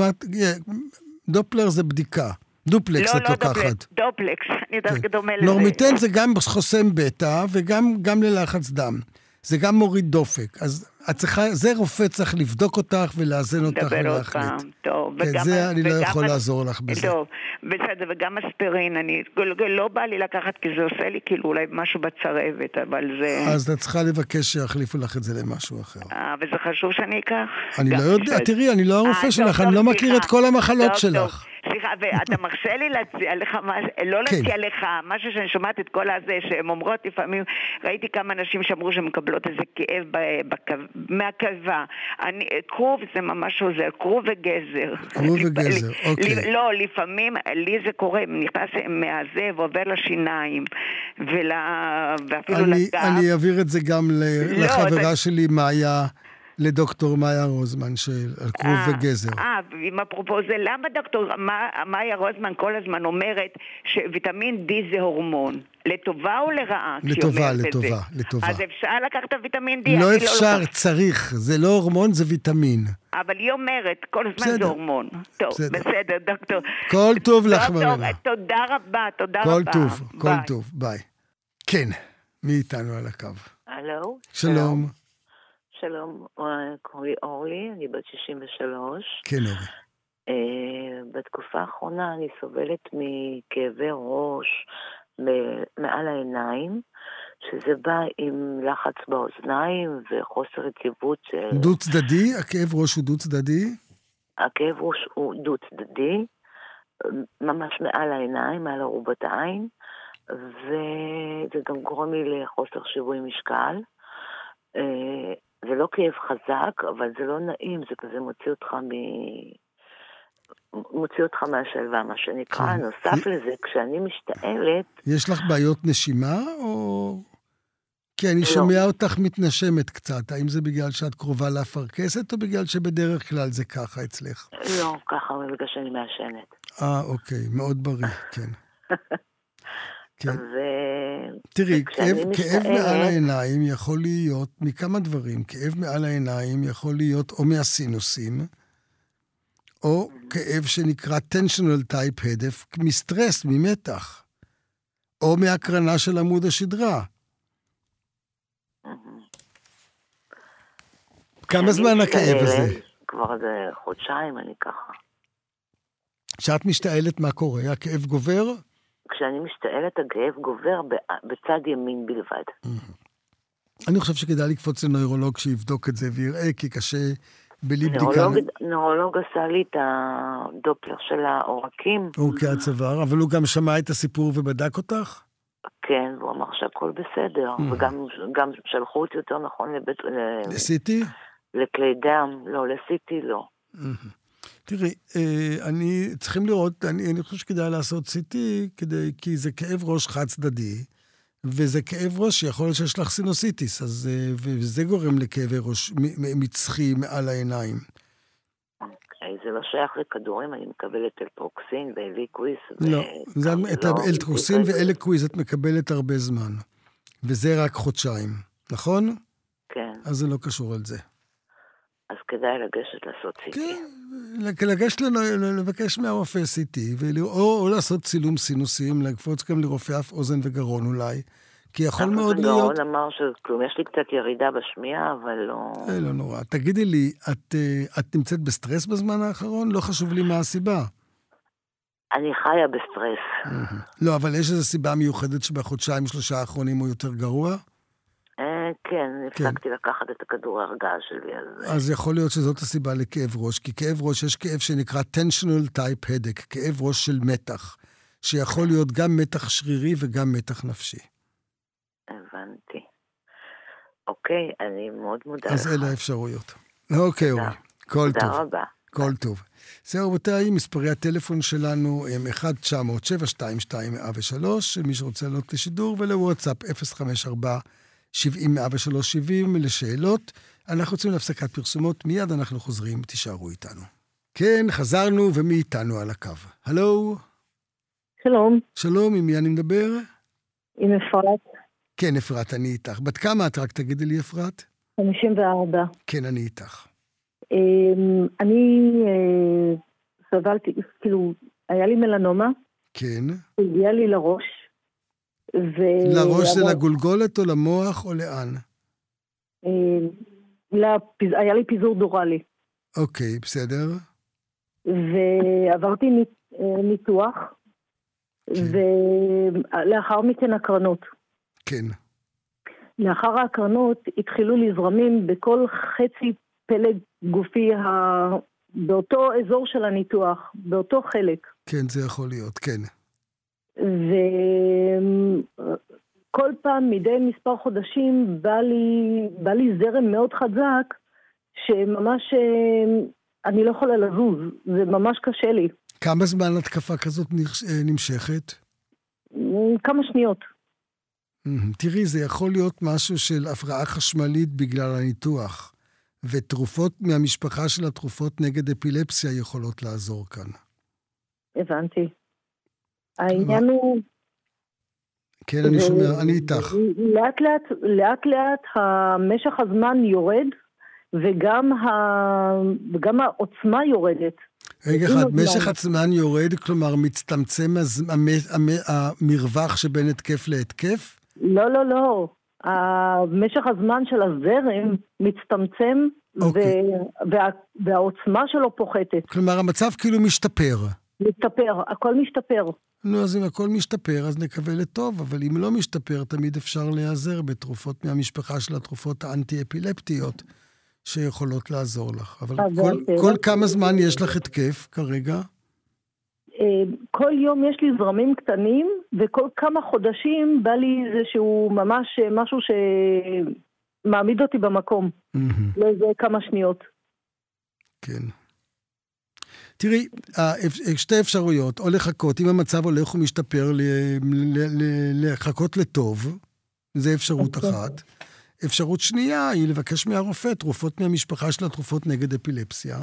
דופלר זה בדיקה. דופלקס את לוקחת. דופלקס, אני יודעת דומה לזה. נורמיטן זה גם חוסם בטא וגם ללחץ דם. זה גם מוריד דופק. אז את צריכה, זה רופא צריך לבדוק אותך ולאזן אותך ולהחליט. טוב. זה אני לא יכול לעזור לך בזה. טוב, בסדר, וגם אספירין, אני לא בא לי לקחת, כי זה עושה לי כאילו אולי משהו בצרבת, אבל זה... אז את צריכה לבקש שיחליפו לך את זה למשהו אחר. אה, וזה חשוב שאני אקח? אני לא יודע, תראי, אני לא הרופא שלך, אני לא מכיר את כל המחלות שלך. סליחה, ואתה מרשה לי להציע לך, לא להציע לך, משהו שאני שומעת את כל הזה, שהן אומרות לפעמים, ראיתי כמה אנשים שאמרו שהן מקבלות איזה כאב מהקיבה. קרוב זה ממש עוזר, קרוב וגזר. קרוב וגזר, אוקיי. לא, לפעמים לי זה קורה, נכנס מהזה ועובר לשיניים, ואפילו לגב. אני אעביר את זה גם לחברה שלי, מאיה, לדוקטור מאיה רוזמן של על כרוב וגזר. אה, ועם אפרופו זה, למה דוקטור מאיה רוזמן כל הזמן אומרת שוויטמין D זה הורמון? לטובה או לרעה? לטובה, לטובה, לטובה. אז אפשר לקחת את הוויטמין D? לא אפשר, צריך. זה לא הורמון, זה ויטמין. אבל היא אומרת, כל הזמן זה הורמון. טוב, בסדר, דוקטור. כל טוב לך, מרינה. תודה רבה, תודה רבה. כל טוב, כל טוב, ביי. כן, מי איתנו על הקו? הלו. שלום. שלום, קוראים לי אורלי, אני בת שישים ושלוש. כן, אורלי. בתקופה האחרונה אני סובלת מכאבי ראש מעל העיניים, שזה בא עם לחץ באוזניים וחוסר יציבות. דו צדדי? הכאב ראש הוא דו צדדי? הכאב ראש הוא דו צדדי, ממש מעל העיניים, מעל ארובת העין, וזה גם גורם לי לחוסר שיווי משקל. זה לא כאב חזק, אבל זה לא נעים, זה כזה מוציא אותך מ... מוציא אותך מהשלווה, מה שנקרא. כן. נוסף לזה, כשאני משתעלת... יש לך בעיות נשימה, או... כי אני לא. שומע אותך מתנשמת קצת. האם זה בגלל שאת קרובה להפרכסת, או בגלל שבדרך כלל זה ככה אצלך? לא, ככה, בגלל שאני מעשנת. אה, אוקיי, מאוד בריא, כן. כן. ו... תראי, כאב, כאב מעל העיניים יכול להיות מכמה דברים. כאב מעל העיניים יכול להיות או מהסינוסים, או כאב שנקרא tensional type headache, מסטרס, ממתח, או מהקרנה של עמוד השדרה. כמה זמן הכאב הזה? כבר איזה חודשיים אני ככה. כשאת משתעלת, מה קורה? הכאב גובר? כשאני משתעלת, הכאב גובר בצד ימין בלבד. אני חושב שכדאי לקפוץ לנוירולוג שיבדוק את זה ויראה, כי קשה בלי בדיקה. נוירולוג עשה לי את הדופלר של העורקים. אוקיי, הצוואר, אבל הוא גם שמע את הסיפור ובדק אותך? כן, והוא אמר שהכל בסדר, וגם שלחו אותי יותר נכון לבית... לסיטי? לכלי דם, לא, לסיטי לא. תראי, אני צריכים לראות, אני, אני חושב שכדאי לעשות סיטי, כדי, כי זה כאב ראש חד צדדי, וזה כאב ראש שיכול להיות שיש לך סינוסיטיס, אז, וזה גורם לכאבי ראש מצחי מעל העיניים. זה לא שייך לכדורים, אני מקבלת אלטרוקסין ואליקוויס. לא, את האלטרוקסין ואליקוויס את מקבלת הרבה זמן, וזה רק חודשיים, נכון? כן. אז זה לא קשור על זה. אז כדאי לגשת לעשות סיטי. כן, לגשת לבקש מהרופא סיטי, או לעשות צילום סינוסים, לקפוץ גם לרופא אף אוזן וגרון אולי, כי יכול מאוד להיות... גרון אמר שכלום, יש לי קצת ירידה בשמיעה, אבל לא... אה, לא נורא. תגידי לי, את נמצאת בסטרס בזמן האחרון? לא חשוב לי מה הסיבה. אני חיה בסטרס. לא, אבל יש איזו סיבה מיוחדת שבחודשיים שלושה האחרונים הוא יותר גרוע? כן, הפסקתי לקחת את הכדור ההרגעה שלי. אז יכול להיות שזאת הסיבה לכאב ראש, כי כאב ראש, יש כאב שנקרא tensional type headache, כאב ראש של מתח, שיכול להיות גם מתח שרירי וגם מתח נפשי. הבנתי. אוקיי, אני מאוד מודה לך. אז אלה האפשרויות. אוקיי, אורי. כל טוב. תודה רבה. כל טוב. זהו, רבותיי, מספרי הטלפון שלנו הם אחד תשע אפס אפס שבע שתיים שתיים אפס אפס שלוש, מי שרוצה לעלות לשידור, ולוואטסאפ אפס חמש ארבע שבעים מאה ושלוש שבעים לשאלות. אנחנו רוצים להפסקת פרסומות, מיד אנחנו חוזרים, תישארו איתנו. כן, חזרנו, ומי איתנו על הקו? הלו? שלום. שלום, עם מי אני מדבר? עם אפרת. כן, אפרת, אני איתך. בת כמה את? רק תגידי לי, אפרת. חמישים וארבע. כן, אני איתך. אני סבלתי, כאילו, היה לי מלנומה. כן. הגיע לי לראש. ו... לראש זה לגולגולת או למוח או לאן? לפז... היה לי פיזור דורלי. אוקיי, בסדר. ועברתי ניתוח, כן. ולאחר מכן הקרנות. כן. לאחר ההקרנות התחילו לזרמים בכל חצי פלג גופי ה... באותו אזור של הניתוח, באותו חלק. כן, זה יכול להיות, כן. וכל פעם מדי מספר חודשים בא לי, בא לי זרם מאוד חזק שממש אני לא יכולה לזוז, זה ממש קשה לי. כמה זמן התקפה כזאת נמשכת? כמה שניות. תראי, זה יכול להיות משהו של הפרעה חשמלית בגלל הניתוח. ותרופות מהמשפחה של התרופות נגד אפילפסיה יכולות לעזור כאן. הבנתי. העניין הוא... כן, אני שומע, אני איתך. לאט לאט, לאט לאט המשך הזמן יורד, וגם, ה... וגם העוצמה יורדת. רגע אחד, משך הזמן יורד, כלומר מצטמצם המרווח שבין התקף להתקף? לא, לא, לא. משך הזמן של הזרם מצטמצם, אוקיי. וה... והעוצמה שלו פוחתת. כלומר, המצב כאילו משתפר. משתפר, הכל משתפר. נו, אז אם הכל משתפר, אז נקווה לטוב, אבל אם לא משתפר, תמיד אפשר להיעזר בתרופות מהמשפחה של התרופות האנטי-אפילפטיות, שיכולות לעזור לך. אבל כל, כל כמה זמן יש לך התקף כרגע? כל יום יש לי זרמים קטנים, וכל כמה חודשים בא לי איזשהו ממש משהו שמעמיד אותי במקום. לאיזה כמה שניות. כן. תראי, שתי אפשרויות, או לחכות, אם המצב הולך ומשתפר, לחכות לטוב, זה אפשרות אחת. אפשרות שנייה היא לבקש מהרופא תרופות מהמשפחה של התרופות נגד אפילפסיה,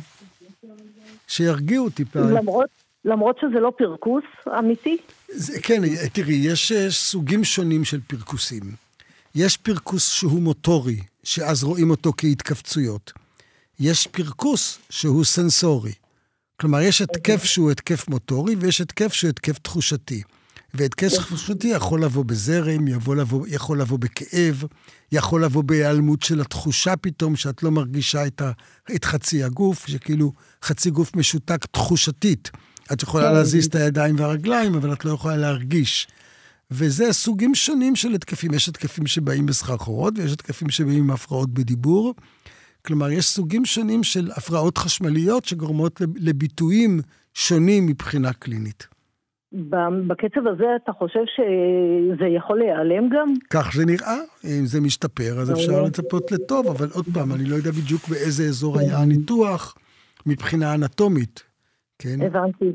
שירגיעו טיפה. למרות, למרות שזה לא פרקוס אמיתי? זה, כן, תראי, יש סוגים שונים של פרקוסים. יש פרקוס שהוא מוטורי, שאז רואים אותו כהתכווצויות. יש פרקוס שהוא סנסורי. כלומר, יש התקף שהוא התקף מוטורי, ויש התקף שהוא התקף תחושתי. והתקף תחושתי יכול לבוא בזרם, יכול לבוא, יכול לבוא בכאב, יכול לבוא בהיעלמות של התחושה פתאום, שאת לא מרגישה את, ה, את חצי הגוף, שכאילו חצי גוף משותק תחושתית. את יכולה להזיז את הידיים והרגליים, אבל את לא יכולה להרגיש. וזה סוגים שונים של התקפים. יש התקפים שבאים בסחרחורות, ויש התקפים שבאים עם הפרעות בדיבור. כלומר, יש סוגים שונים של הפרעות חשמליות שגורמות לביטויים שונים מבחינה קלינית. בקצב הזה אתה חושב שזה יכול להיעלם גם? כך זה נראה. אם זה משתפר, אז אפשר לצפות לטוב, אבל עוד פעם, אני לא יודע בדיוק באיזה אזור היה הניתוח מבחינה אנטומית. כן? הבנתי.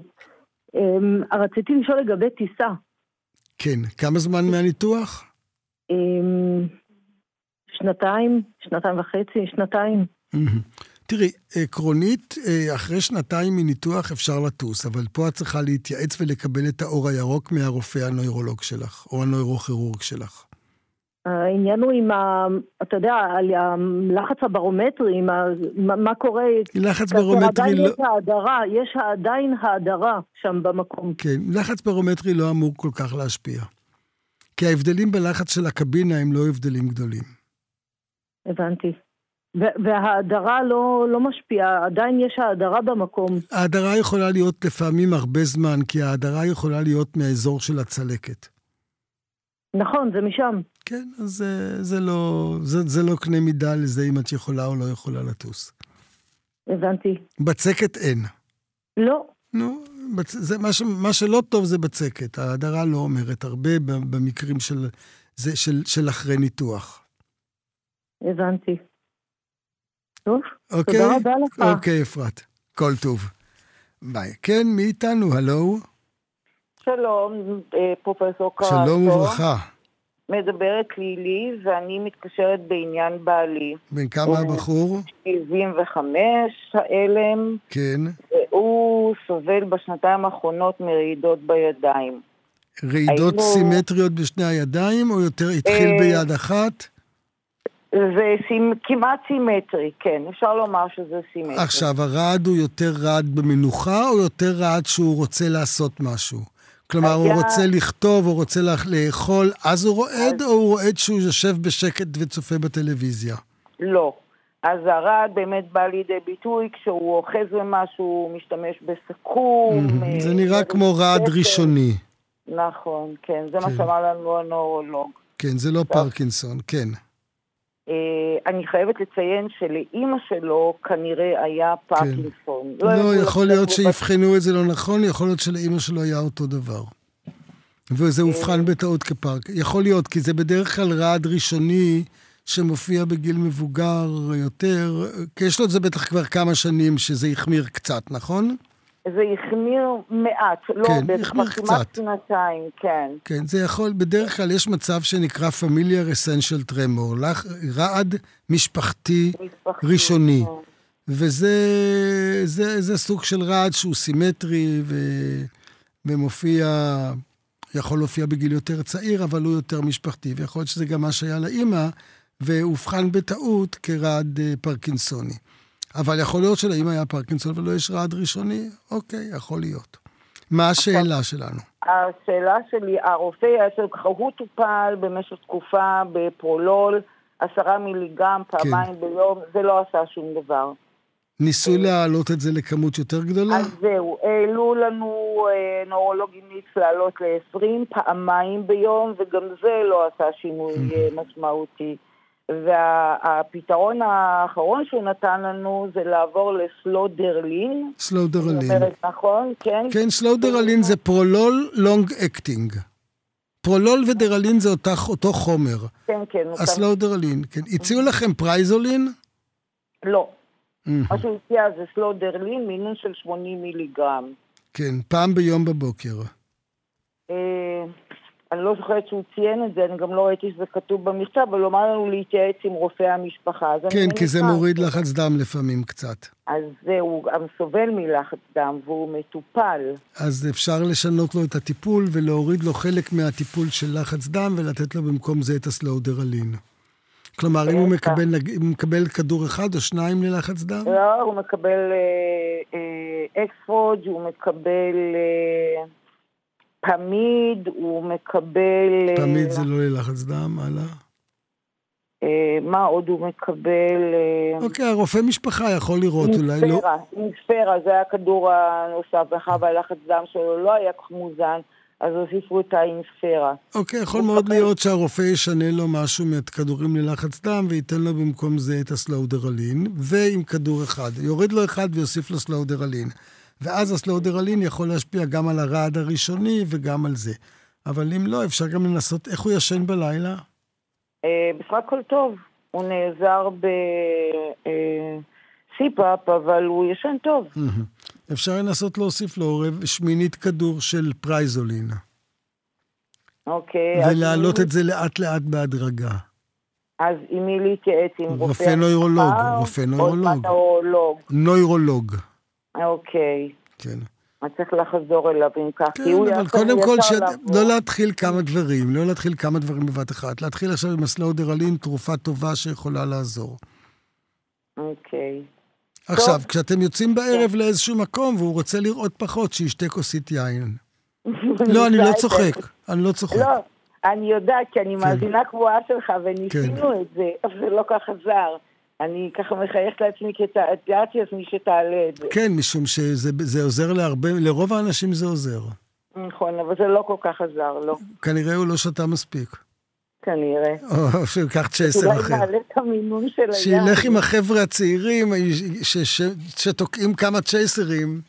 רציתי לשאול לגבי טיסה. כן. כמה זמן מהניתוח? שנתיים, שנתיים וחצי, שנתיים. תראי, עקרונית, אחרי שנתיים מניתוח אפשר לטוס, אבל פה את צריכה להתייעץ ולקבל את האור הירוק מהרופא הנוירולוג שלך, או הנוירוכירורג שלך. העניין הוא עם ה... אתה יודע, על הלחץ הברומטרי, עם ה... מה קורה... לחץ ברומטרי לא... יש ההדרה, יש עדיין ההדרה שם במקום. כן, לחץ ברומטרי לא אמור כל כך להשפיע. כי ההבדלים בלחץ של הקבינה הם לא הבדלים גדולים. הבנתי. וההדרה לא, לא משפיעה, עדיין יש ההדרה במקום. ההדרה יכולה להיות לפעמים הרבה זמן, כי ההדרה יכולה להיות מהאזור של הצלקת. נכון, זה משם. כן, אז זה, זה, לא, זה, זה לא קנה מידה לזה אם את יכולה או לא יכולה לטוס. הבנתי. בצקת אין. לא. נו, בצ... זה, מה, ש... מה שלא טוב זה בצקת. ההדרה לא אומרת הרבה במקרים של, זה, של, של אחרי ניתוח. הבנתי. טוב, אוקיי? תודה רבה לך. אוקיי, אפרת. כל טוב. ביי. כן, מי איתנו? הלו? שלום, פרופסור קרסו. שלום וברכה. מדברת לילי, ואני מתקשרת בעניין בעלי. בן כמה הבחור? שבעים וחמש, האלם. כן. והוא סובל בשנתיים האחרונות מרעידות בידיים. רעידות היינו... סימטריות בשני הידיים, או יותר התחיל ביד אחת? זה סימ... כמעט סימטרי, כן, אפשר לומר שזה סימטרי. עכשיו, הרעד הוא יותר רעד במנוחה, או יותר רעד שהוא רוצה לעשות משהו? כלומר, היה... הוא רוצה לכתוב, או רוצה לאכול, אז הוא רועד, אז... או הוא רועד שהוא יושב בשקט וצופה בטלוויזיה? לא. אז הרעד באמת בא לידי ביטוי, כשהוא אוחז במשהו, הוא משתמש בסכו"ם. Mm-hmm. זה נראה כמו רעד ראשוני. נכון, כן, זה כן. מה שאמר לנו הנוירולוג. כן, זה לא פרקינסון, כן. אני חייבת לציין שלאמא שלו כנראה היה פרקינסון. לא, יכול להיות שיבחנו את זה לא נכון, יכול להיות שלאמא שלו היה אותו דבר. וזה הובחן בטעות כפרק. יכול להיות, כי זה בדרך כלל רעד ראשוני שמופיע בגיל מבוגר יותר, כי יש לו את זה בטח כבר כמה שנים שזה יחמיר קצת, נכון? זה החמיר מעט, לא, כן, כמעט שנתיים, כן. כן, זה יכול, בדרך כלל יש מצב שנקרא familiar essential tremor, רעד משפחתי, משפחתי ראשוני. כן. וזה זה, זה סוג של רעד שהוא סימטרי ו, ומופיע, יכול להופיע בגיל יותר צעיר, אבל הוא יותר משפחתי, ויכול להיות שזה גם מה שהיה לאמא, והובחן בטעות כרעד פרקינסוני. אבל יכול להיות שלאמא היה פרקינסון ולא יש רעד ראשוני? אוקיי, יכול להיות. מה השאלה שלנו? השאלה שלי, הרופא, הוא טופל במשך תקופה בפרולול, עשרה מיליגרם פעמיים כן. ביום, זה לא עשה שום דבר. ניסו להעלות את זה לכמות יותר גדולה? אז זהו, העלו לנו נורולוגים ניס לעלות ל-עשרים פעמיים ביום, וגם זה לא עשה שינוי משמעותי. והפתרון האחרון שהוא נתן לנו זה לעבור לסלודרלין. סלודרלין. נכון, כן. כן, סלודרלין זה פרולול לונג אקטינג. פרולול ודרלין זה אותו חומר. כן, כן. הסלודרלין, כן. הציעו לכם פרייזולין? לא. מה שהוא הציע זה סלודרלין, מינון של שמונים מיליגרם. כן, פעם ביום בבוקר. אני לא זוכרת שהוא ציין את זה, אני גם לא ראיתי שזה כתוב במכתב, אבל הוא אמר לנו להתייעץ עם רופא המשפחה. כן, כי זה מוריד לחץ דם לפעמים קצת. אז זהו, גם סובל מלחץ דם, והוא מטופל. אז אפשר לשנות לו את הטיפול, ולהוריד לו חלק מהטיפול של לחץ דם, ולתת לו במקום זה את הסלודרלין. כלומר, אם הוא מקבל, הוא מקבל כדור אחד או שניים ללחץ דם? לא, הוא מקבל אקספרוג', הוא מקבל... פמיד, הוא מקבל... פמיד זה לא ללחץ דם, הלאה. מה עוד הוא מקבל? אוקיי, הרופא משפחה יכול לראות אולי. אינספרה, אינספרה, זה היה הכדור הנוסף, ואחר והלחץ דם שלו לא היה כך מוזן, אז הוסיפו את האינספרה. אוקיי, יכול מאוד להיות שהרופא ישנה לו משהו מהכדורים ללחץ דם, וייתן לו במקום זה את הסלודרלין, ועם כדור אחד. יוריד לו אחד ויוסיף לו סלודרלין. ואז הסלודרלין יכול להשפיע גם על הרעד הראשוני וגם על זה. אבל אם לא, אפשר גם לנסות, איך הוא ישן בלילה? בסך הכל טוב. הוא נעזר בסיפאפ, אבל הוא ישן טוב. אפשר לנסות להוסיף לו שמינית כדור של פרייזולין. אוקיי. ולהעלות את זה לאט לאט בהדרגה. אז עם מי להתייעץ? עם רופא נוירולוג. רופא נוירולוג. נוירולוג. אוקיי. כן. אני צריך לחזור אליו עם כך. כן, אבל קודם כל, לא להתחיל כמה דברים, לא להתחיל כמה דברים בבת אחת. להתחיל עכשיו עם הסלודרלין, תרופה טובה שיכולה לעזור. אוקיי. עכשיו, כשאתם יוצאים בערב לאיזשהו מקום, והוא רוצה לראות פחות, שישתה כוסית יין. לא, אני לא צוחק. אני לא צוחק. לא, אני יודעת, כי אני מאזינה קבועה שלך, וניסינו את זה, אבל זה לא כך עזר. אני ככה מחייכת לעצמי, כי תיארתי עצמי שתעלה את זה. כן, משום שזה עוזר להרבה, לרוב האנשים זה עוזר. נכון, אבל זה לא כל כך עזר, לא. כנראה הוא לא שתה מספיק. כנראה. או שיקח צ'ייסר אחר. אולי נעלה את המינון של היד. שילך עם החבר'ה הצעירים, שתוקעים כמה צ'ייסרים,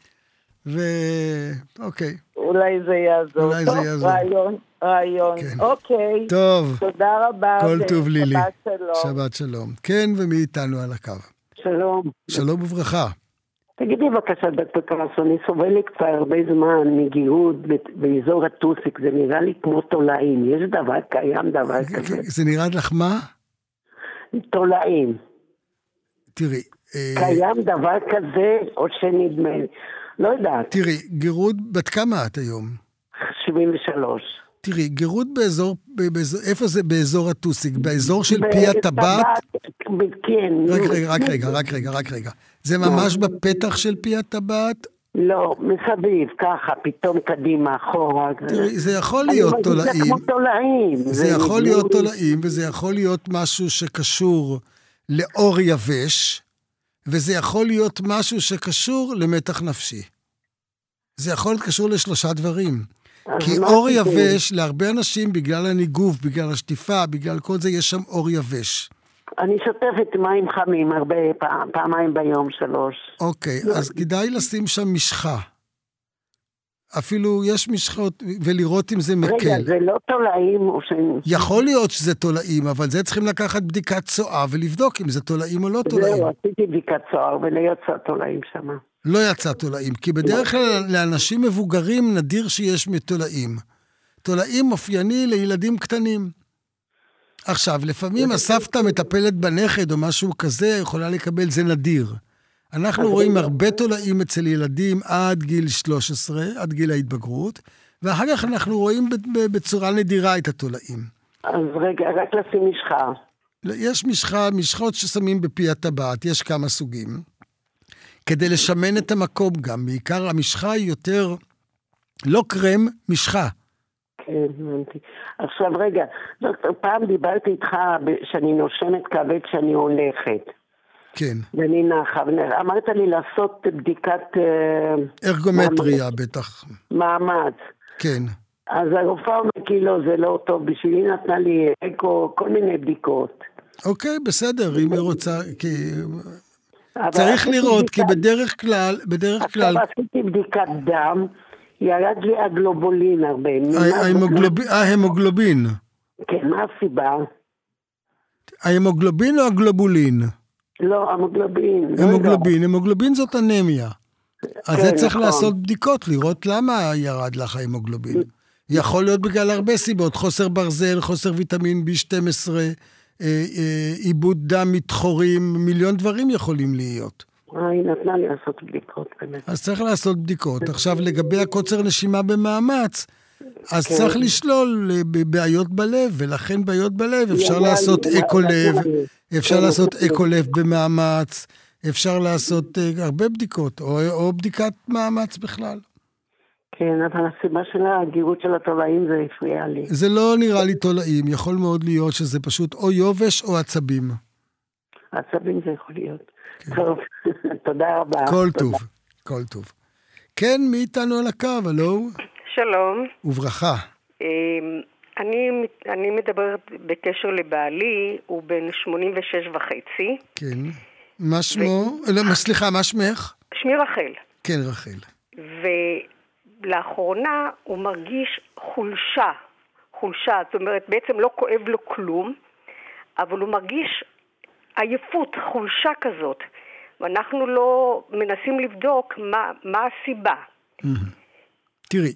ואוקיי. אולי זה יעזור. אולי זה יעזור. רעיון. רעיון. אוקיי. טוב. תודה רבה. כל טוב לילי. שבת שלום. שבת שלום. כן, ומי איתנו על הקו? שלום. שלום וברכה. תגידי בבקשה, דוקטור קרסו, אני סובלת כבר הרבה זמן מגיהוד באזור הטוסיק, זה נראה לי כמו תולעים. יש דבר, קיים דבר כזה. זה נראה לך מה? תולעים. תראי. קיים דבר כזה, או שנדמה. לא יודעת. תראי, גירוד, בת כמה את היום? שבעים ושלוש. תראי, גירוד באזור, איפה זה באזור הטוסיק? באזור של פי הטבעת? כן. רק רגע, רק רגע, רק רגע. זה ממש בפתח של פי הטבעת? לא, מסביב, ככה, פתאום קדימה, אחורה. תראי, זה יכול להיות תולעים. זה כמו תולעים. זה יכול להיות תולעים, וזה יכול להיות משהו שקשור לאור יבש, וזה יכול להיות משהו שקשור למתח נפשי. זה יכול להיות קשור לשלושה דברים. כי אור יבש, להרבה אנשים, בגלל הניגוף, בגלל השטיפה, בגלל כל זה, יש שם אור יבש. אני שוטפת מים חמים הרבה, פעמיים ביום, שלוש. אוקיי, אז כדאי לשים שם משחה. אפילו יש משחות, ולראות אם זה מקל. רגע, זה לא תולעים או ש... יכול להיות שזה תולעים, אבל זה צריכים לקחת בדיקת צואה ולבדוק אם זה תולעים או לא תולעים. זהו, עשיתי בדיקת צואה ולא יצא תולעים שם. לא יצא תולעים, כי בדרך כלל לאנשים מבוגרים נדיר שיש מתולעים. תולעים אופייני לילדים קטנים. עכשיו, לפעמים הסבתא מטפלת בנכד או משהו כזה, יכולה לקבל, זה נדיר. אנחנו רואים הרבה תולעים אצל ילדים עד גיל שלוש עשרה, עד גיל ההתבגרות, ואחר כך אנחנו רואים בצורה נדירה את התולעים. אז רגע, רק לשים משחה. יש משחה, משחות ששמים בפי הטבעת, יש כמה סוגים. כדי לשמן את המקום גם, בעיקר המשחה היא יותר, לא קרם, משחה. כן, הבנתי. עכשיו רגע, דוקטור, פעם דיברתי איתך שאני נושמת כבד שאני הולכת. כן. ואני נחה, אמרת לי לעשות בדיקת... ארגומטריה בטח. מאמץ. כן. אז הרופאה אומר כאילו זה לא טוב, בשבילי נתנה לי אקו, כל מיני בדיקות. אוקיי, בסדר, אם היא רוצה, כי... צריך לראות, כי בדרך כלל, בדרך כלל... עכשיו עשיתי בדיקת דם, ירד לי הגלובולין הרבה. ההמוגלובין. כן, מה הסיבה? ההמוגלובין או הגלובולין? לא, המוגלובין. המוגלובין, המוגלובין זאת אנמיה. אז זה צריך לעשות בדיקות, לראות למה ירד לך ההמוגלובין. יכול להיות בגלל הרבה סיבות, חוסר ברזל, חוסר ויטמין בי שתים עשרה, עיבוד דם מתחורים, מיליון דברים יכולים להיות. היא נתנה לי לעשות בדיקות באמת. אז צריך לעשות בדיקות. עכשיו לגבי הקוצר נשימה במאמץ, אז צריך לשלול בעיות בלב, ולכן בעיות בלב אפשר לעשות אקו-לב, אפשר לעשות אקו-לב במאמץ, אפשר לעשות הרבה בדיקות, או בדיקת מאמץ בכלל. כן, אבל הסיבה של הגירות של התולעים זה הפריע לי. זה לא נראה לי תולעים, יכול מאוד להיות שזה פשוט או יובש או עצבים. עצבים זה יכול להיות. טוב, תודה רבה. כל טוב, כל טוב. כן, מי איתנו על הקו, הלו? שלום. וברכה. אני, אני מדברת בקשר לבעלי, הוא בן שמונים ושש וחצי. כן. מה שמו? ו... סליחה, מה שמך? שמי רחל. כן, רחל. ולאחרונה הוא מרגיש חולשה. חולשה, זאת אומרת, בעצם לא כואב לו כלום, אבל הוא מרגיש עייפות, חולשה כזאת. ואנחנו לא מנסים לבדוק מה, מה הסיבה. תראי,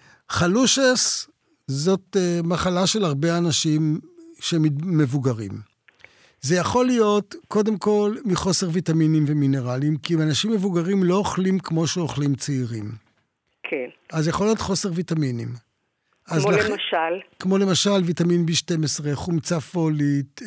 חלושס זאת uh, מחלה של הרבה אנשים שמבוגרים. זה יכול להיות, קודם כל, מחוסר ויטמינים ומינרלים, כי אנשים מבוגרים לא אוכלים כמו שאוכלים צעירים. כן. אז יכול להיות חוסר ויטמינים. כמו לח... למשל? כמו למשל ויטמין בי שתים עשרה, חומצה פולית, אה,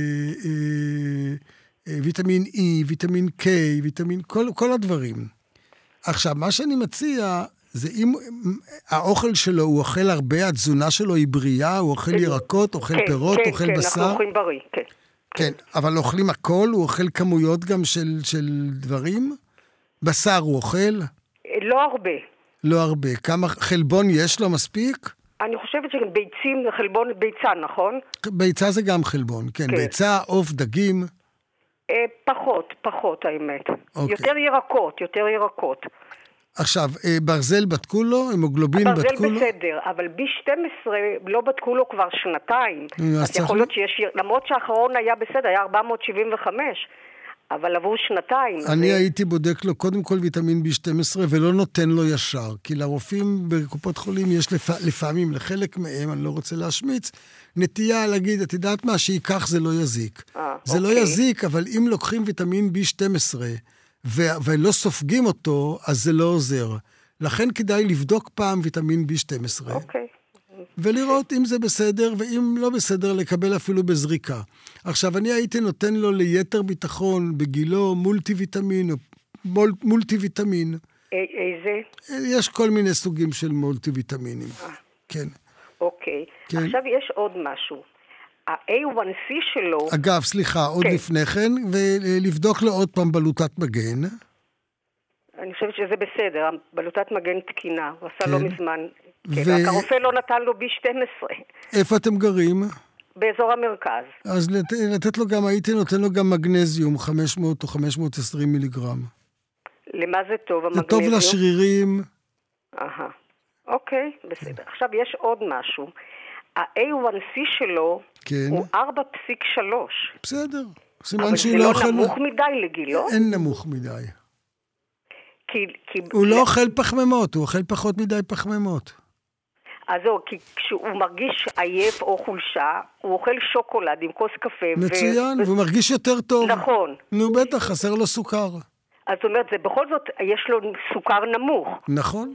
אה, אה, ויטמין E, ויטמין K, ויטמין, כל, כל הדברים. עכשיו, מה שאני מציע, זה אם האוכל שלו, הוא אוכל הרבה, התזונה שלו היא בריאה, הוא אוכל ירקות, אוכל כן, פירות, כן, אוכל כן, בשר. אנחנו אוכלים בריא, כן. כן, אבל אוכלים הכל, הוא אוכל כמויות גם של, של דברים. בשר הוא אוכל? לא הרבה. לא הרבה. כמה חלבון יש לו מספיק? אני חושבת שגם ביצים זה חלבון ביצה, נכון? ביצה זה גם חלבון, כן. כן. ביצה, עוף, דגים. אה, פחות, פחות האמת. אוקיי. יותר ירקות, יותר ירקות. עכשיו, ברזל בדקו לו? המוגלובין בדקו לו? ברזל בסדר, אבל בי שתים עשרה לא בדקו לו כבר שנתיים. אז יכול להיות שיש, למרות שהאחרון היה בסדר, היה ארבע מאות שבעים וחמש, אבל עברו שנתיים. אני הייתי בודק לו קודם כל ויטמין בי שתים עשרה ולא נותן לו ישר, כי לרופאים בקופות חולים יש לפעמים, לחלק מהם, אני לא רוצה להשמיץ, נטייה להגיד, את יודעת מה, שיקח זה לא יזיק. זה לא יזיק, אבל אם לוקחים ויטמין בי שתים עשרה, ולא סופגים אותו, אז זה לא עוזר. לכן כדאי לבדוק פעם ויטמין בי שתים עשרה. אוקיי. ולראות אם זה בסדר, ואם לא בסדר, לקבל אפילו בזריקה. עכשיו, אני הייתי נותן לו ליתר ביטחון בגילו מולטי ויטמין, או מול, מולטי ויטמין. איזה? יש כל מיני סוגים של מולטי ויטמינים. כן. אוקיי. כן. עכשיו יש עוד משהו. ה-איי וואן סי שלו... אגב, סליחה, עוד כן. לפני כן, ולבדוק לו עוד פעם בלוטת מגן. אני חושבת שזה בסדר, בלוטת מגן תקינה, הוא עשה כן. לא מזמן. כן, ו... רק הרופא לא נתן לו בי שתים עשרה. איפה אתם גרים? באזור המרכז. אז לת... לתת לו גם, הייתי נותן לו גם מגנזיום, חמש מאות או חמש מאות ועשרים מיליגרם. למה זה טוב, המגנזיום? זה טוב לשרירים. אהה, אוקיי, בסדר. עכשיו יש עוד משהו. ה-איי וואן סי שלו כן. הוא ארבע נקודה שלוש. בסדר. אבל זה לא נמוך מדי לגילו? אין נמוך מדי. כי, כי... הוא לא אוכל פחמימות, הוא אוכל פחות מדי פחמימות. אז זהו, כי כשהוא מרגיש עייף או חולשה, הוא אוכל שוקולד עם כוס קפה. מצוין, ו... והוא מרגיש יותר טוב. נכון. נו בטח, חסר לו סוכר. אז זאת אומרת, זה בכל זאת, יש לו סוכר נמוך. נכון.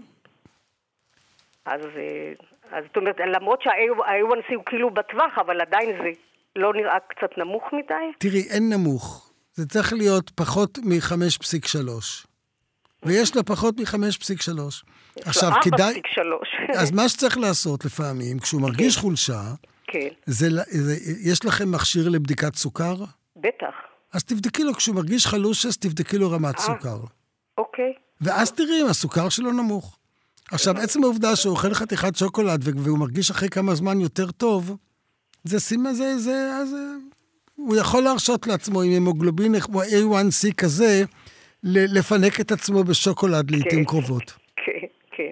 אז, אז זאת אומרת, למרות שה-איי וואן סי הוא כאילו בטווח, אבל עדיין זה לא נראה קצת נמוך מדי? תראי, אין נמוך. זה צריך להיות פחות מ-חמש נקודה שלוש. ויש לו פחות מ-חמש נקודה שלוש. עכשיו, כדאי... אז מה שצריך לעשות לפעמים, כשהוא מרגיש חולשה, זה, זה, יש לכם מכשיר לבדיקת סוכר? בטח. אז תבדקי לו, כשהוא מרגיש חלוש, אז תבדקי לו רמת סוכר. אוקיי. ואז תראי אם הסוכר שלו נמוך. עכשיו, עצם העובדה שהוא אוכל חתיכת שוקולד, והוא מרגיש אחרי כמה זמן יותר טוב, זה סימן, זה, זה, אז הוא יכול להרשות לעצמו עם המוגלובין, כמו איי וואן סי כזה, לפנק את עצמו בשוקולד לעתים קרובות. כן, כן.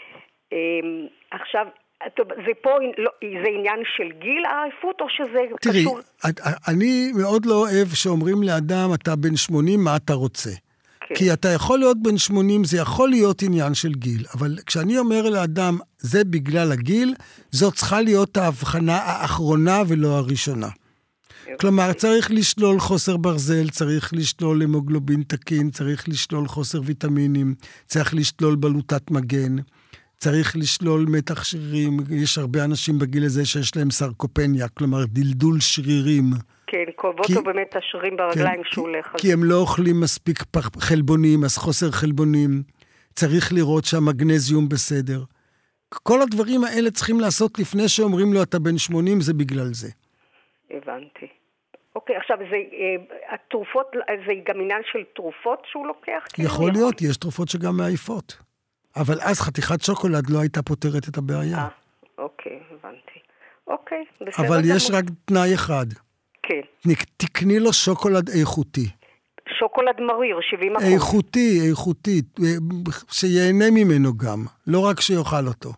עכשיו, זה פה, זה עניין של גיל העייפות, או שזה קשור? תראי, אני מאוד לא אוהב שאומרים לאדם, אתה בן שמונים, מה אתה רוצה? כי אתה יכול להיות בן שמונים, זה יכול להיות עניין של גיל, אבל כשאני אומר לאדם, זה בגלל הגיל, זאת צריכה להיות ההבחנה האחרונה ולא הראשונה. כלומר, צריך לשלול חוסר ברזל, צריך לשלול המוגלובין תקין, צריך לשלול חוסר ויטמינים, צריך לשלול בלוטת מגן, צריך לשלול מתח שרירים. יש הרבה אנשים בגיל הזה שיש להם סרקופניה, כלומר דלדול שרירים. כן, כואבות לו באמת השרירים ברגליים כן, שהוא הולך. כי הם לא אוכלים מספיק חלבונים, אז חוסר חלבונים. צריך לראות שהמגנזיום בסדר. כל הדברים האלה צריכים לעשות לפני שאומרים לו, אתה בן שמונים, זה בגלל זה. הבנתי. אוקיי, עכשיו, זה, התרופות, זה גם עניין של תרופות שהוא לוקח? יכול להיות, יש תרופות שגם מעייפות. אבל אז חתיכת שוקולד לא הייתה פותרת את הבעיה. אה, אוקיי, הבנתי. אוקיי, בסדר. אבל יש רק תנאי אחד. כן. תקני לו שוקולד איכותי. שוקולד מריר, שבעים אחוז. איכותי, איכותי, שיהנה ממנו גם, לא רק שיאכל אותו.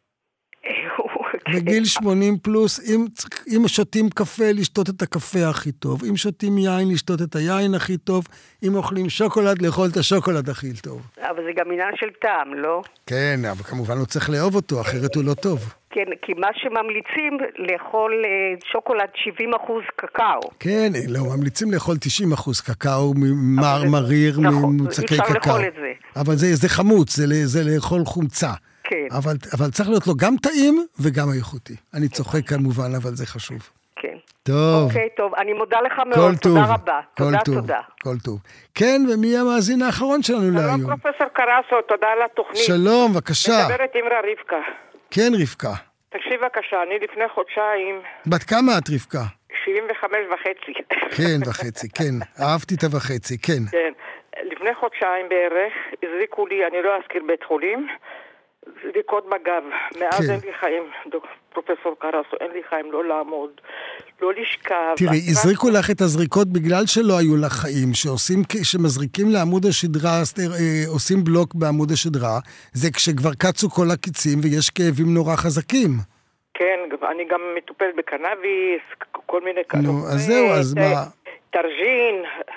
בגיל שמונים פלוס, אם, אם שותים קפה, לשתות את הקפה הכי טוב. אם שותים יין, לשתות את היין הכי טוב. אם אוכלים שוקולד, לאכול את השוקולד הכי טוב. אבל זה גם עניין של טעם, לא? כן, אבל כמובן הוא צריך לאהוב אותו, אחרת הוא לא טוב. כן, כי מה שממליצים לאכול שוקולד שבעים אחוז קקאו. כן, לא, ממליצים לאכול תשעים אחוז קקאו, מר, מריר, ממוצקי קקאו. אפשר לאכול את זה. אבל זה, זה חמוץ, זה, זה לאכול חומצה. כן. אבל, אבל צריך להיות לו גם טעים וגם איכותי. אני צוחק כמובן, אבל זה חשוב. כן. טוב. אוקיי, טוב. אני מודה לך מאוד. תודה רבה. כל תודה, טוב. תודה. כל טוב. כן, ומי המאזין האחרון שלנו להיום? שלום, פרופסור קרסו, תודה על התוכנית. שלום, בבקשה. מדברת אמרה רבקה. כן, רבקה. תקשיב בבקשה, אני לפני חודשיים... בת כמה את, רבקה? שבעים וחמש וחצי. כן, וחצי, כן. אהבתי את הוחצי, כן. כן. לפני חודשיים בערך, הזריקו לי, אני לא אזכיר בית חולים, זריקות בגב. מאז אין לי חיים, פרופסור קרסו, אין לי חיים לא לעמוד, לא לשכב. תראי, הזריקו לך את הזריקות בגלל שלא היו לך חיים, שעושים, שמזריקים לעמוד השדרה, עושים בלוק בעמוד השדרה, זה כשכבר קצו כל הקיצים ויש כאבים נורא חזקים. כן, אני גם מטופל בקנאביס, כל מיני כאלה. נו, אז זהו, אז מה? תרג'ין.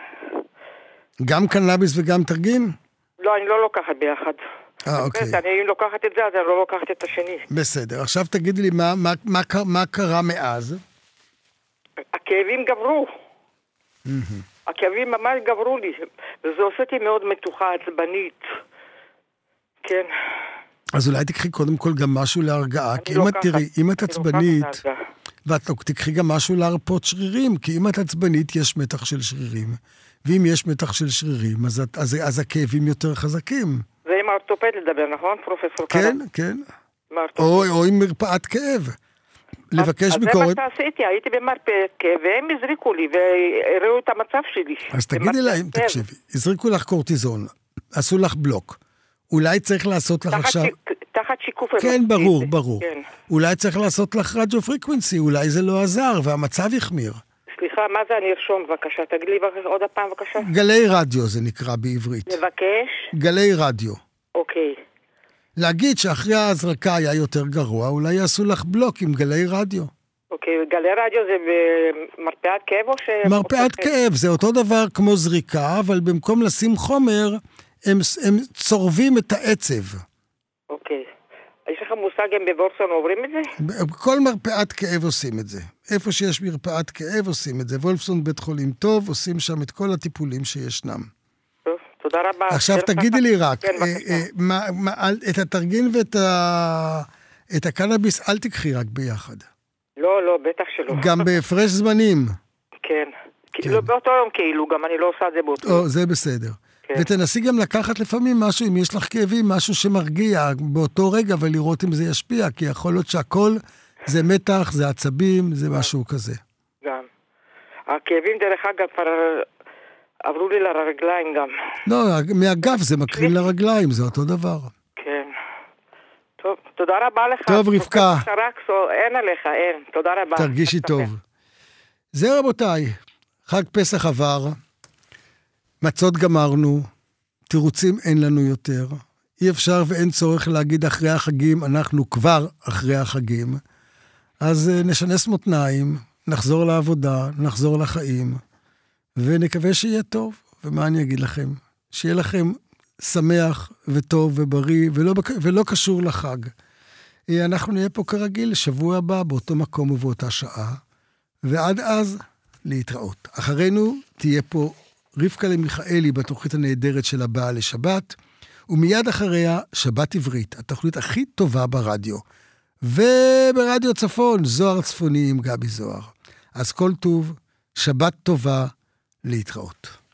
גם קנאביס וגם תרגין? לא, אני לא לוקחת ביחד. אה, אוקיי. אני לוקחת את זה, אז אני לא לוקחת את השני. בסדר. עכשיו תגידי לי, מה, מה, מה, מה קרה מאז? הכאבים גברו. הכאבים ממש גברו לי, וזה עושה אותי מאוד מתוחה, עצבנית. כן. אז אולי תקחי קודם כל גם משהו להרגעה, כי אם את תראי, אם את עצבנית, ואת תקחי גם משהו להרפות שרירים, כי אם את עצבנית יש מתח של שרירים, ואם יש מתח של שרירים, אז, אז, אז הכאבים יותר חזקים. זה עם האורתופד לדבר, נכון, פרופסור קרא? כן, כן. או, או עם מרפאת כאב. לבקש ביקורת. אז זה מה שעשיתי, הייתי במרפאת כאב, והם הזריקו לי, והראו את המצב שלי. אז תגידי להם, תקשיבי, הזריקו לך קורטיזון, עשו לך בלוק. אולי צריך לעשות לך עכשיו... תחת שיקוף... כן, ברור, ברור. אולי צריך לעשות לך רדיו פריקוונסי, אולי זה לא עזר, והמצב יחמיר. סליחה, מה זה אני ארשום בבקשה? תגיד לי עוד הפעם בבקשה. גלי רדיו זה נקרא בעברית. לבקש? גלי רדיו. אוקיי. להגיד שאחרי ההזרקה היה יותר גרוע, אולי יעשו לך בלוק עם גלי רדיו. אוקיי, גלי רדיו זה במרפאת כאב או ש... מרפאת כאב, זה אותו דבר כמו זריקה, אבל במקום לשים חומר, הם, הם צורבים את העצב. אוקיי. יש לך מושג הם בוולפסון עוברים את זה? בכל מרפאת כאב עושים את זה. איפה שיש מרפאת כאב עושים את זה. וולפסון בית חולים טוב, עושים שם את כל הטיפולים שישנם. טוב, תודה רבה. עכשיו תגידי לי רק, כן, אה, אה, מה, מה, את הטרגין ואת ה, את הקנאביס אל תקחי רק ביחד. לא, לא, בטח שלא. גם בהפרש זמנים. כן. כאילו באותו יום כאילו, גם אני לא עושה את זה באותו יום. או, זה בסדר. ותנסי גם לקחת לפעמים משהו, אם יש לך כאבים, משהו שמרגיע באותו רגע, ולראות אם זה ישפיע, כי יכול להיות שהכל זה מתח, זה עצבים, זה משהו כזה. גם. הכאבים דרך אגב עברו לי לרגליים גם. לא, מהגב זה מקרין לרגליים, זה אותו דבר. כן. טוב, תודה רבה לך. טוב, רבקה. אין עליך, אין. תודה רבה. תרגישי טוב. זה רבותיי, חג פסח עבר, מצות גמרנו, תירוצים אין לנו יותר, אי אפשר ואין צורך להגיד אחרי החגים, אנחנו כבר אחרי החגים, אז נשנס מותניים, נחזור לעבודה, נחזור לחיים, ונקווה שיהיה טוב. ומה אני אגיד לכם? שיהיה לכם שמח וטוב ובריא, ולא, ולא קשור לחג. אנחנו נהיה פה כרגיל שבוע הבא, באותו מקום ובאותה שעה, ועד אז להתראות. אחרינו תהיה פה רבקה למיכאלי בתוכנית הנהדרת של הבאה לשבת, ומיד אחריה שבת עברית, התוכנית הכי טובה ברדיו. וברדיו צפון, זוהר צפוני עם גבי זוהר. אז כל טוב, שבת טובה, להתראות.